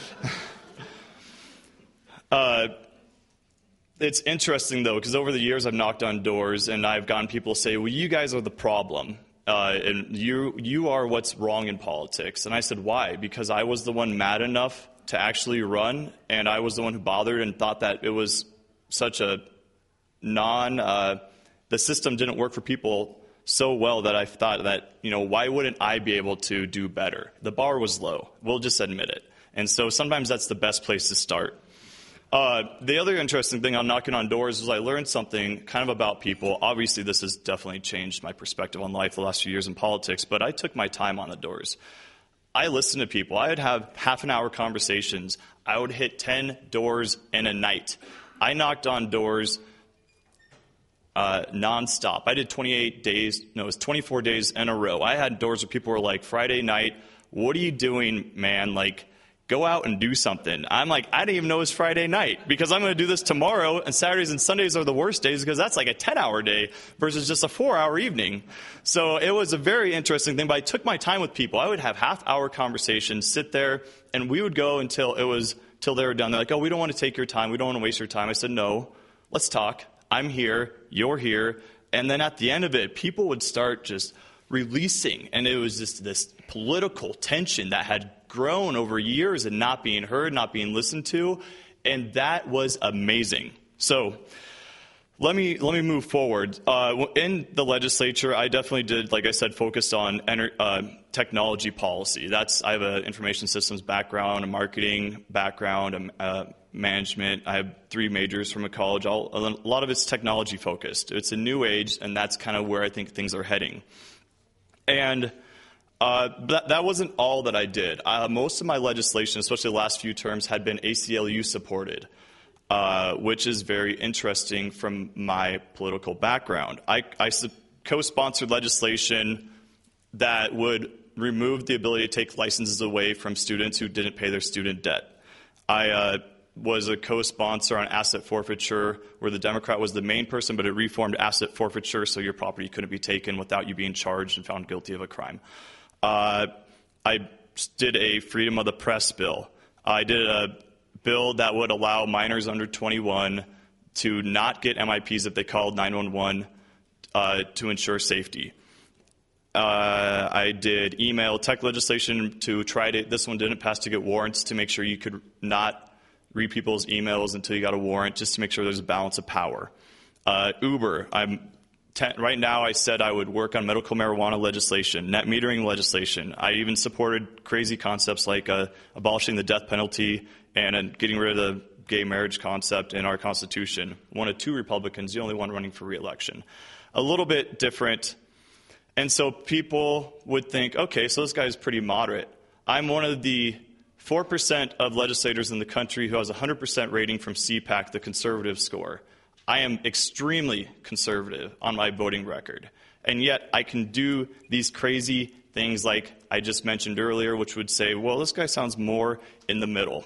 uh, it's interesting, though, because over the years I've knocked on doors, and I've gotten people to say, well, you guys are the problem. Uh, and you you are what's wrong in politics. And I said, why? Because I was the one mad enough to actually run, and I was the one who bothered and thought that it was such a non, uh, the system didn't work for people so well that I thought that, you know, why wouldn't I be able to do better? The bar was low. We'll just admit it. And so sometimes that's the best place to start. Uh, the other interesting thing on knocking on doors is I learned something kind of about people. Obviously, this has definitely changed my perspective on life the last few years in politics, but I took my time on the doors. I listened to people. I would have half an hour conversations. I would hit ten doors in a night. I knocked on doors uh, nonstop. I did twenty-eight days, no, it was twenty-four days in a row. I had doors where people were like, Friday night, what are you doing, man? Like, go out and do something. I'm like, I didn't even know it was Friday night because I'm going to do this tomorrow, and Saturdays and Sundays are the worst days because that's like a ten-hour day versus just a four-hour evening. So it was a very interesting thing, but I took my time with people. I would have half-hour conversations, sit there, and we would go until it was till they were done. They're like, oh, we don't want to take your time. We don't want to waste your time. I said, no, let's talk. I'm here. You're here. And then at the end of it, people would start just releasing, and it was just this political tension that had grown over years and not being heard, not being listened to, and that was amazing. So let me let me move forward. Uh, in the legislature, I definitely did, like I said, focused on ener- uh, technology policy. That's I have an information systems background, a marketing background, a uh, management. I have three majors from a college. All, a lot of it's technology focused. It's a new age, and that's kind of where I think things are heading. And Uh, that, that wasn't all that I did. Uh, most of my legislation, especially the last few terms, had been A C L U supported, uh, which is very interesting from my political background. I, I co-sponsored legislation that would remove the ability to take licenses away from students who didn't pay their student debt. I uh, was a co-sponsor on asset forfeiture, where the Democrat was the main person, but it reformed asset forfeiture so your property couldn't be taken without you being charged and found guilty of a crime. Uh, I did a freedom of the press bill. I did a bill that would allow minors under twenty-one to not get M I Ps if they called nine one one uh, to ensure safety. Uh, I did email tech legislation to try to, this one didn't pass, to get warrants to make sure you could not read people's emails until you got a warrant, just to make sure there's a balance of power. Uh, Uber, I'm ten, right now I said I would work on medical marijuana legislation, net metering legislation. I even supported crazy concepts like uh, abolishing the death penalty and uh, getting rid of the gay marriage concept in our Constitution. One of two Republicans, the only one running for re-election. A little bit different. And so people would think, okay, so this guy's pretty moderate. I'm one of the four percent of legislators in the country who has a one hundred percent rating from C PAC, the conservative score. I am extremely conservative on my voting record. And yet I can do these crazy things like I just mentioned earlier, which would say, well, this guy sounds more in the middle.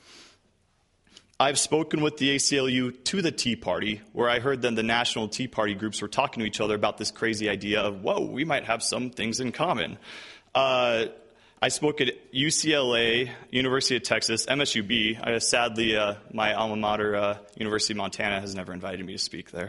I've spoken with the A C L U to the Tea Party, where I heard then the national Tea Party groups were talking to each other about this crazy idea of, whoa, we might have some things in common. Uh, I spoke at U C L A, University of Texas, M S U B. I, sadly, uh, my alma mater, uh, University of Montana, has never invited me to speak there.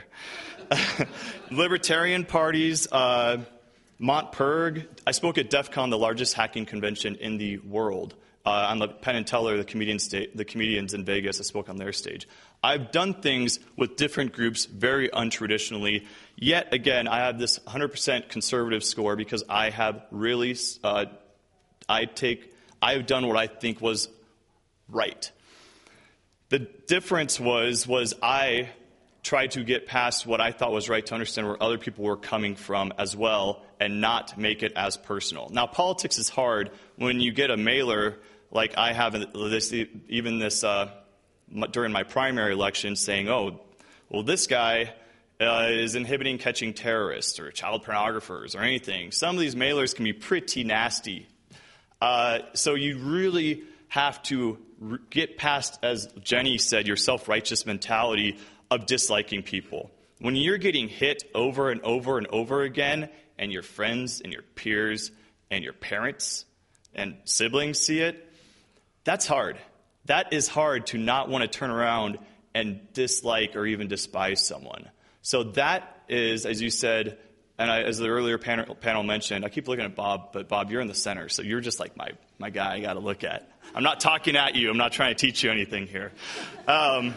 Libertarian parties, uh, Montpurg. I spoke at DEF CON, the largest hacking convention in the world. Uh, on the Penn and Teller, the, comedian sta- the comedians in Vegas, I spoke on their stage. I've done things with different groups very untraditionally. Yet again, I have this one hundred percent conservative score because I have really, uh, I take, I've done what I think was right. The difference was, was I tried to get past what I thought was right to understand where other people were coming from as well and not make it as personal. Now, politics is hard when you get a mailer like I have this, even this uh, during my primary election saying, oh, well, this guy uh, is inhibiting catching terrorists or child pornographers or anything. Some of these mailers can be pretty nasty. Uh, so you really have to re- get past, as Jenny said, your self-righteous mentality of disliking people. When you're getting hit over and over and over again, and your friends and your peers and your parents and siblings see it, that's hard. That is hard to not want to turn around and dislike or even despise someone. So that is, as you said, and I, as the earlier panel, panel mentioned, I keep looking at Bob, but Bob, you're in the center, so you're just like my, my guy I got to look at. I'm not talking at you. I'm not trying to teach you anything here. Um,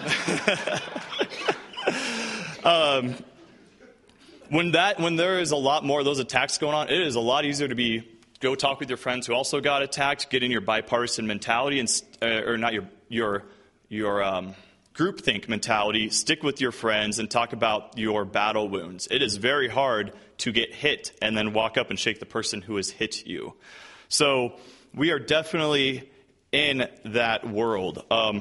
um, when that, when there is a lot more of those attacks going on, it is a lot easier to be go talk with your friends who also got attacked, get in your bipartisan mentality, and uh, or not your your your um, groupthink mentality. Stick with your friends and talk about your battle wounds. It is very hard to get hit and then walk up and shake the person who has hit you. So we are definitely in that world. Um,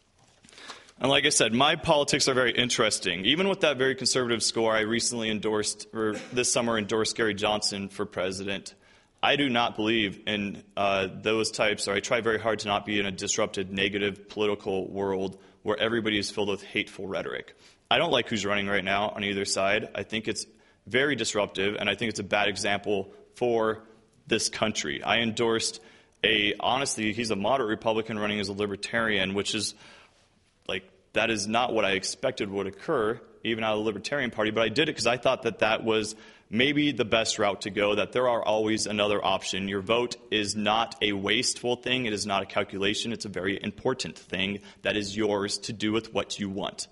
And like I said, my politics are very interesting. Even with that very conservative score, I recently endorsed, or this summer endorsed Gary Johnson for president. I do not believe in uh, those types, or I try very hard to not be in a disrupted, negative political world where everybody is filled with hateful rhetoric. I don't like who's running right now on either side. I think it's very disruptive, and I think it's a bad example for this country. I endorsed a, honestly, he's a moderate Republican running as a libertarian, which is like, that is not what I expected would occur, even out of the Libertarian Party, but I did it because I thought that that was maybe the best route to go, that there are always another option. Your vote is not a wasteful thing. It is not a calculation. It's a very important thing that is yours to do with what you want.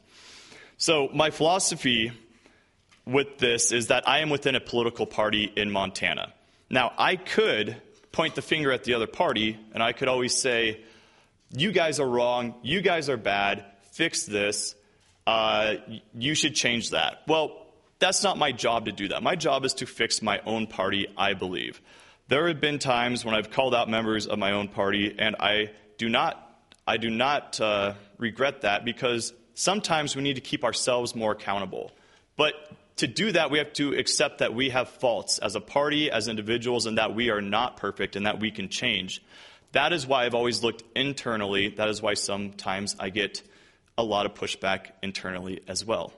So my philosophy with this is that I am within a political party in Montana. Now, I could point the finger at the other party, and I could always say, you guys are wrong, you guys are bad, fix this, uh, you should change that. Well, that's not my job to do that. My job is to fix my own party, I believe. There have been times when I've called out members of my own party, and I do not, I do not uh, regret that, because sometimes we need to keep ourselves more accountable. But to do that, we have to accept that we have faults as a party, as individuals, and that we are not perfect and that we can change. That is why I've always looked internally. That is why sometimes I get a lot of pushback internally as well.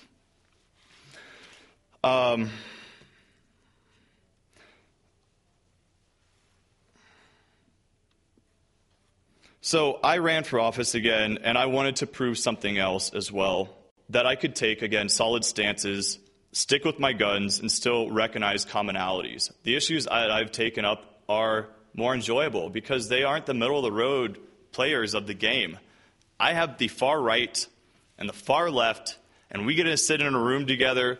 Um, so I ran for office again, and I wanted to prove something else as well, that I could take, again, solid stances, stick with my guns, and still recognize commonalities. The issues I, I've taken up are more enjoyable because they aren't the middle-of-the-road players of the game. I have the far right and the far left, and we get to sit in a room together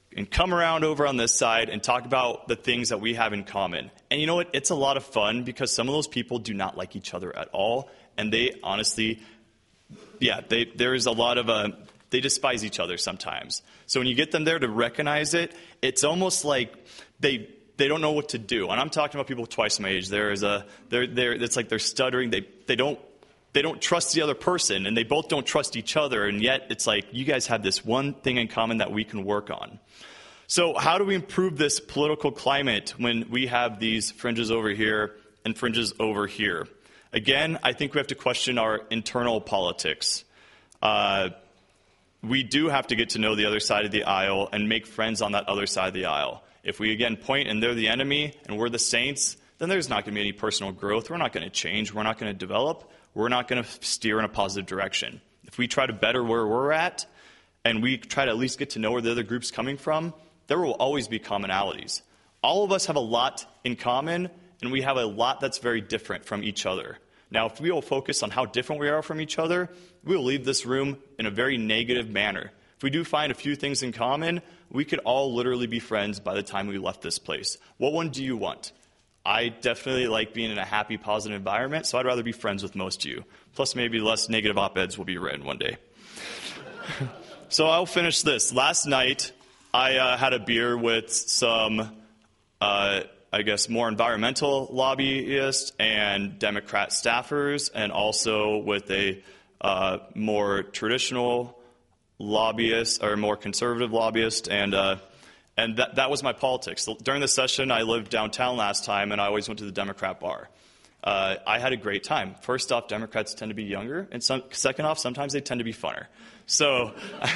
and come around over on this side and talk about the things that we have in common. And you know what? It's a lot of fun because some of those people do not like each other at all. And they honestly, yeah, they, there is a lot of, uh, they despise each other sometimes. So when you get them there to recognize it, it's almost like they they don't know what to do. And I'm talking about people twice my age. There is a, they're, they're, it's like they're stuttering. They, they don't, They don't trust the other person, and they both don't trust each other, and yet it's like you guys have this one thing in common that we can work on. So how do we improve this political climate when we have these fringes over here and fringes over here? Again, I think we have to question our internal politics. Uh, we do have to get to know the other side of the aisle and make friends on that other side of the aisle. If we, again, point and they're the enemy and we're the saints, then there's not going to be any personal growth. We're not going to change. We're not going to develop. We're not going to steer in a positive direction. If we try to better where we're at and we try to at least get to know where the other group's coming from, there will always be commonalities. All of us have a lot in common, and we have a lot that's very different from each other. Now, if we will focus on how different we are from each other, we will leave this room in a very negative manner. If we do find a few things in common, we could all literally be friends by the time we left this place. What one do you want? I definitely like being in a happy, positive environment, so I'd rather be friends with most of you. Plus, maybe less negative op-eds will be written one day. So I'll finish this. Last night, I uh, had a beer with some, uh, I guess, more environmental lobbyists and Democrat staffers, and also with a uh, more traditional lobbyist, or more conservative lobbyist, and uh, And that, that was my politics. During the session, I lived downtown last time, and I always went to the Democrat bar. Uh, I had a great time. First off, Democrats tend to be younger, and some, second off, sometimes they tend to be funner. So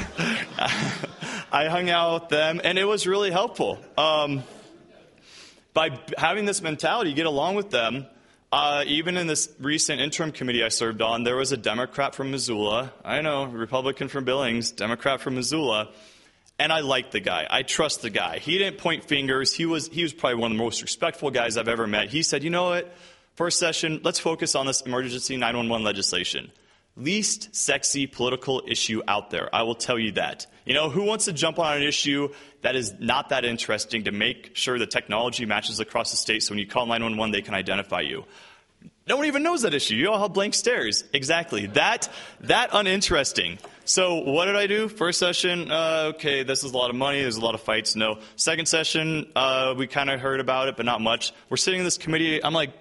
I hung out with them, and it was really helpful. Um, by having this mentality, you get along with them. Uh, even in this recent interim committee I served on, there was a Democrat from Missoula. I know, Republican from Billings, Democrat from Missoula. And I liked the guy. I trust the guy. He didn't point fingers. He was he was probably one of the most respectful guys I've ever met. He said, you know what, first session, let's focus on this emergency nine one one legislation. Least sexy political issue out there. I will tell you that. You know, who wants to jump on an issue that is not that interesting to make sure the technology matches across the state so when you call nine one one, they can identify you? No one even knows that issue. You all have blank stares. Exactly. That that uninteresting. So what did I do? First session, uh, okay, this is a lot of money. There's a lot of fights. No. Second session, uh, we kind of heard about it, but not much. We're sitting in this committee. I'm like,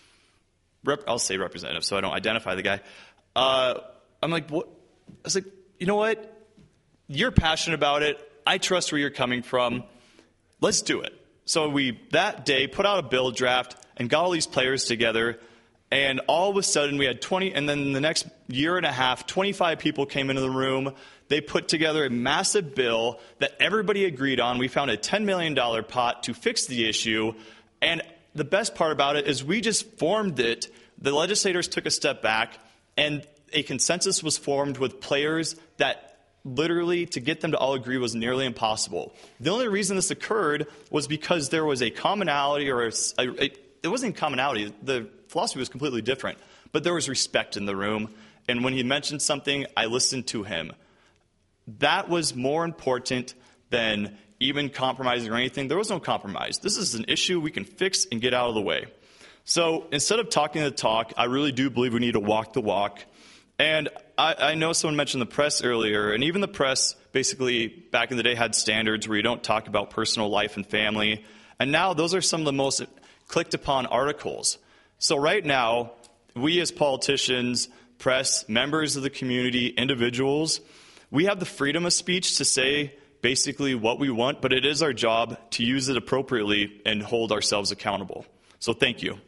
rep- I'll say representative, so I don't identify the guy. Uh, I'm like, what? I was like, you know what? You're passionate about it. I trust where you're coming from. Let's do it. So we, that day, put out a bill draft and got all these players together. And all of a sudden, we had twenty, and then the next year and a half, twenty-five people came into the room. They put together a massive bill that everybody agreed on. We found a ten million dollars pot to fix the issue. And the best part about it is we just formed it. The legislators took a step back, and a consensus was formed with players that literally, to get them to all agree was nearly impossible. The only reason this occurred was because there was a commonality, or a, a, a, it wasn't commonality. The philosophy was completely different, but there was respect in the room. And when he mentioned something, I listened to him. That was more important than even compromising or anything. There was no compromise. This is an issue we can fix and get out of the way. So instead of talking the talk, I really do believe we need to walk the walk. And I, I know someone mentioned the press earlier, and even the press basically back in the day had standards where you don't talk about personal life and family. And now those are some of the most clicked upon articles. So right now, we as politicians, press, members of the community, individuals, we have the freedom of speech to say basically what we want, but it is our job to use it appropriately and hold ourselves accountable. So thank you.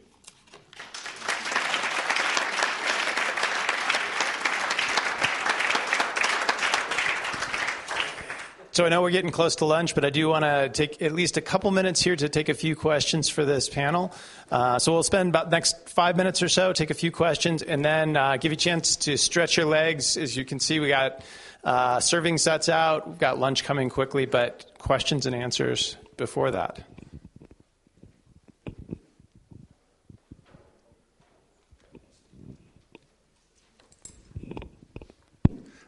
So I know we're getting close to lunch, but I do want to take at least a couple minutes here to take a few questions for this panel. Uh, so we'll spend about the next five minutes or so, take a few questions, and then uh, give you a chance to stretch your legs. As you can see, we got uh, serving sets out. We've got lunch coming quickly, but questions and answers before that.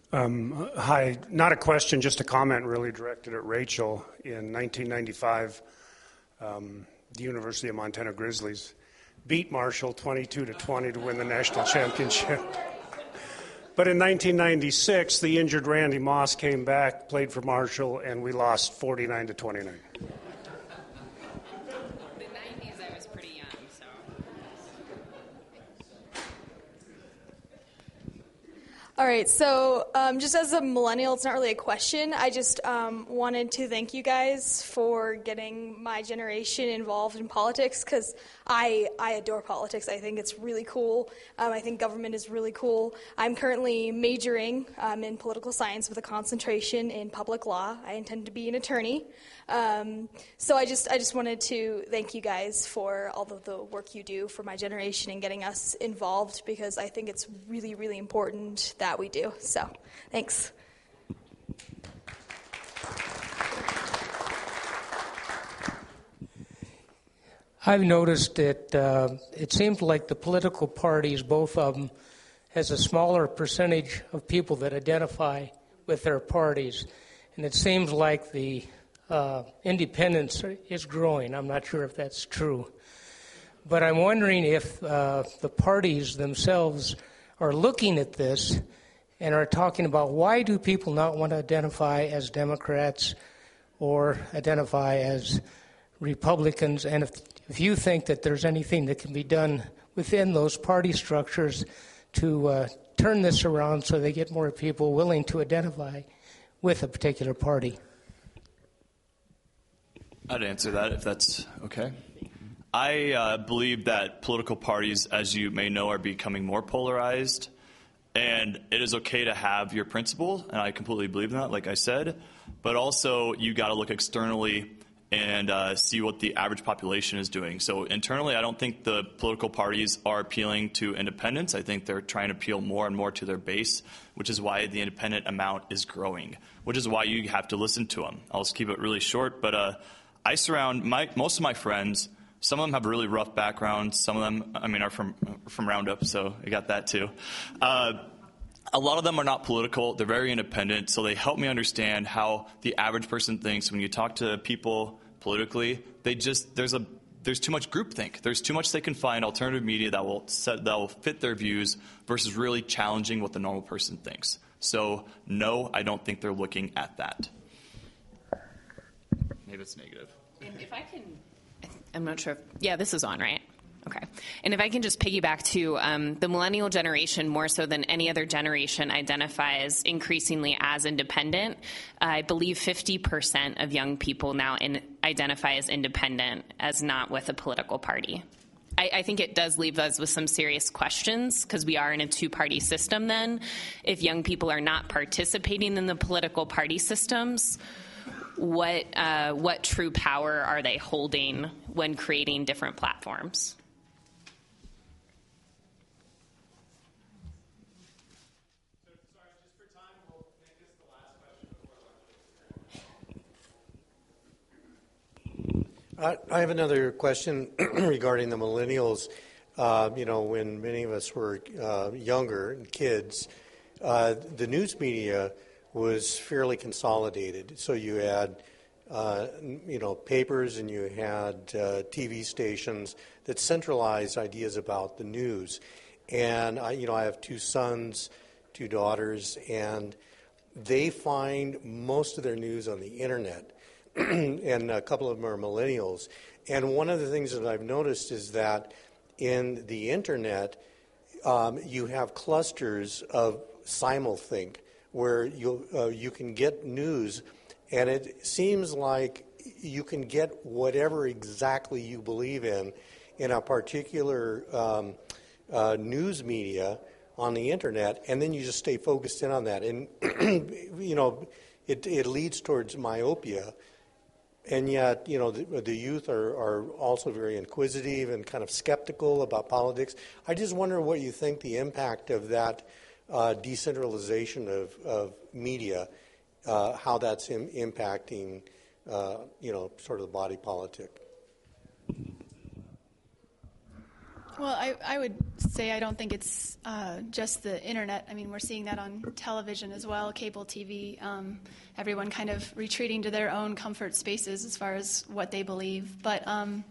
Um, hi, not a question, just a comment really directed at Rachel. In nineteen ninety-five, um, the University of Montana Grizzlies beat Marshall twenty-two to twenty to win the national championship. But in nineteen ninety-six, the injured Randy Moss came back, played for Marshall, and we lost forty-nine to twenty-nine. The nineties, I was pretty young, so. All right, so um, just as a millennial, it's not really a question. I just um, wanted to thank you guys for getting my generation involved in politics, because I, I adore politics. I think it's really cool. Um, I think government is really cool. I'm currently majoring um, in political science with a concentration in public law. I intend to be an attorney. Um, so I just I just wanted to thank you guys for all of the work you do for my generation and getting us involved, because I think it's really, really important that we do. So thanks. I've noticed that uh, it seems like the political parties, both of them, has a smaller percentage of people that identify with their parties. And it seems like the uh, independence is growing. I'm not sure if that's true. But I'm wondering if uh, the parties themselves are looking at this and are talking about why do people not want to identify as Democrats or identify as Republicans, and if, if you think that there's anything that can be done within those party structures to uh, turn this around so they get more people willing to identify with a particular party. I'd answer that if that's okay. I uh, believe that political parties, as you may know, are becoming more polarized, and it is okay to have your principle, and I completely believe in that, like I said, but also you got to look externally and uh, see what the average population is doing. So internally, I don't think the political parties are appealing to independents. I think they're trying to appeal more and more to their base, which is why the independent amount is growing, which is why you have to listen to them. I'll just keep it really short, but uh, I surround my most of my friends. Some of them have really rough backgrounds. Some of them, I mean, are from from Roundup, so I got that too. Uh, a lot of them are not political. They're very independent, so they help me understand how the average person thinks. When you talk to people politically, they just there's a there's too much groupthink. There's too much they can find alternative media that will set, that will fit their views versus really challenging what the normal person thinks. So no, I don't think they're looking at that. Maybe it's negative. And if I can, I'm not sure if, yeah, this is on, right? Okay. And if I can just piggyback to um, the millennial generation, more so than any other generation, identifies increasingly as independent. Uh, I believe fifty percent of young people now in, identify as independent, as not with a political party. I, I think it does leave us with some serious questions, because we are in a two-party system then. If young people are not participating in the political party systems, what uh, what true power are they holding when creating different platforms? I have another question regarding the millennials. Uh, you know, when many of us were uh, younger, kids, uh, the news media was fairly consolidated. So you had, uh, you know, papers and you had uh, T V stations that centralized ideas about the news. And, I, you know, I have two sons, two daughters, and they find most of their news on the internet. And a couple of them are millennials. And one of the things that I've noticed is that in the internet, um, you have clusters of simulthink where you uh, you can get news, and it seems like you can get whatever exactly you believe in in a particular um, uh, news media on the internet, and then you just stay focused in on that. And, you know, it, it leads towards myopia. And yet, you know, the, the youth are, are also very inquisitive and kind of skeptical about politics. I just wonder what you think the impact of that uh, decentralization of, of media, uh, how that's im- impacting, uh, you know, sort of the body politic. Well, I, I would say I don't think it's uh, just the internet. I mean, we're seeing that on television as well, cable T V, um, everyone kind of retreating to their own comfort spaces as far as what they believe. But um,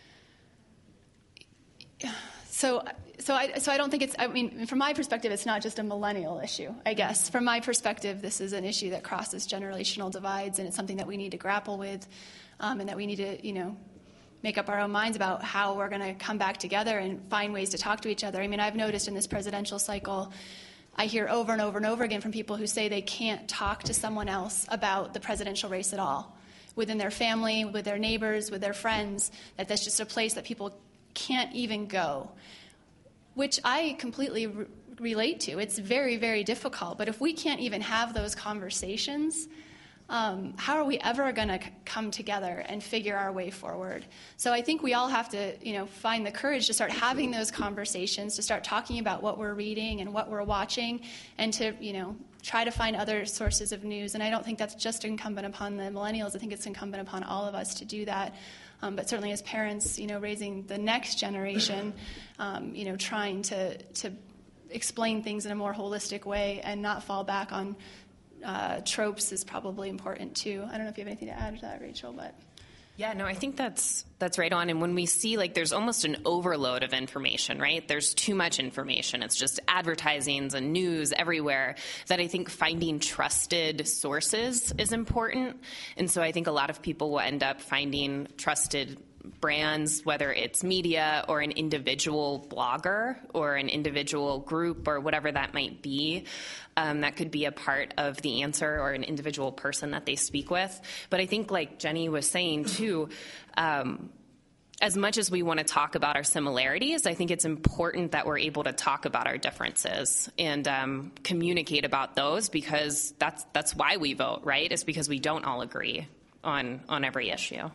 so, so I, so I don't think it's, I mean, from my perspective, it's not just a millennial issue, I guess. From my perspective, this is an issue that crosses generational divides, and it's something that we need to grapple with, um, and that we need to, you know, make up our own minds about how we're going to come back together and find ways to talk to each other. I mean, I've noticed in this presidential cycle, I hear over and over and over again from people who say they can't talk to someone else about the presidential race at all, within their family, with their neighbors, with their friends, that that's just a place that people can't even go, which I completely re- relate to. It's very, very difficult. But if we can't even have those conversations, Um, how are we ever going to c- come together and figure our way forward? So I think we all have to, you know, find the courage to start having those conversations, to start talking about what we're reading and what we're watching, and to, you know, try to find other sources of news. And I don't think that's just incumbent upon the millennials. I think it's incumbent upon all of us to do that. Um, but certainly as parents, you know, raising the next generation, um, you know, trying to to explain things in a more holistic way and not fall back on Uh, tropes is probably important too. I don't know if you have anything to add to that, Rachel, but yeah, no, I think that's that's right on. And when we see, like, there's almost an overload of information, right? There's too much information. It's just advertisings and news everywhere, that I think finding trusted sources is important. And so I think a lot of people will end up finding trusted brands, whether it's media or an individual blogger or an individual group or whatever that might be. Um, that could be a part of the answer, or an individual person that they speak with. But I think, like Jenny was saying too, um, as much as we want to talk about our similarities, I think it's important that we're able to talk about our differences and um, communicate about those, because that's that's why we vote, right? It's because we don't all agree on on every issue.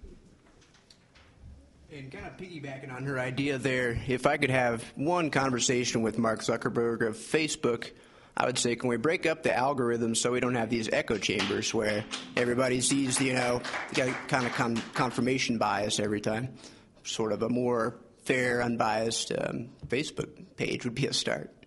And kind of piggybacking on her idea there, if I could have one conversation with Mark Zuckerberg of Facebook, I would say, can we break up the algorithms so we don't have these echo chambers where everybody sees, you know, kind of con- confirmation bias every time? Sort of a more fair, unbiased um, Facebook page would be a start.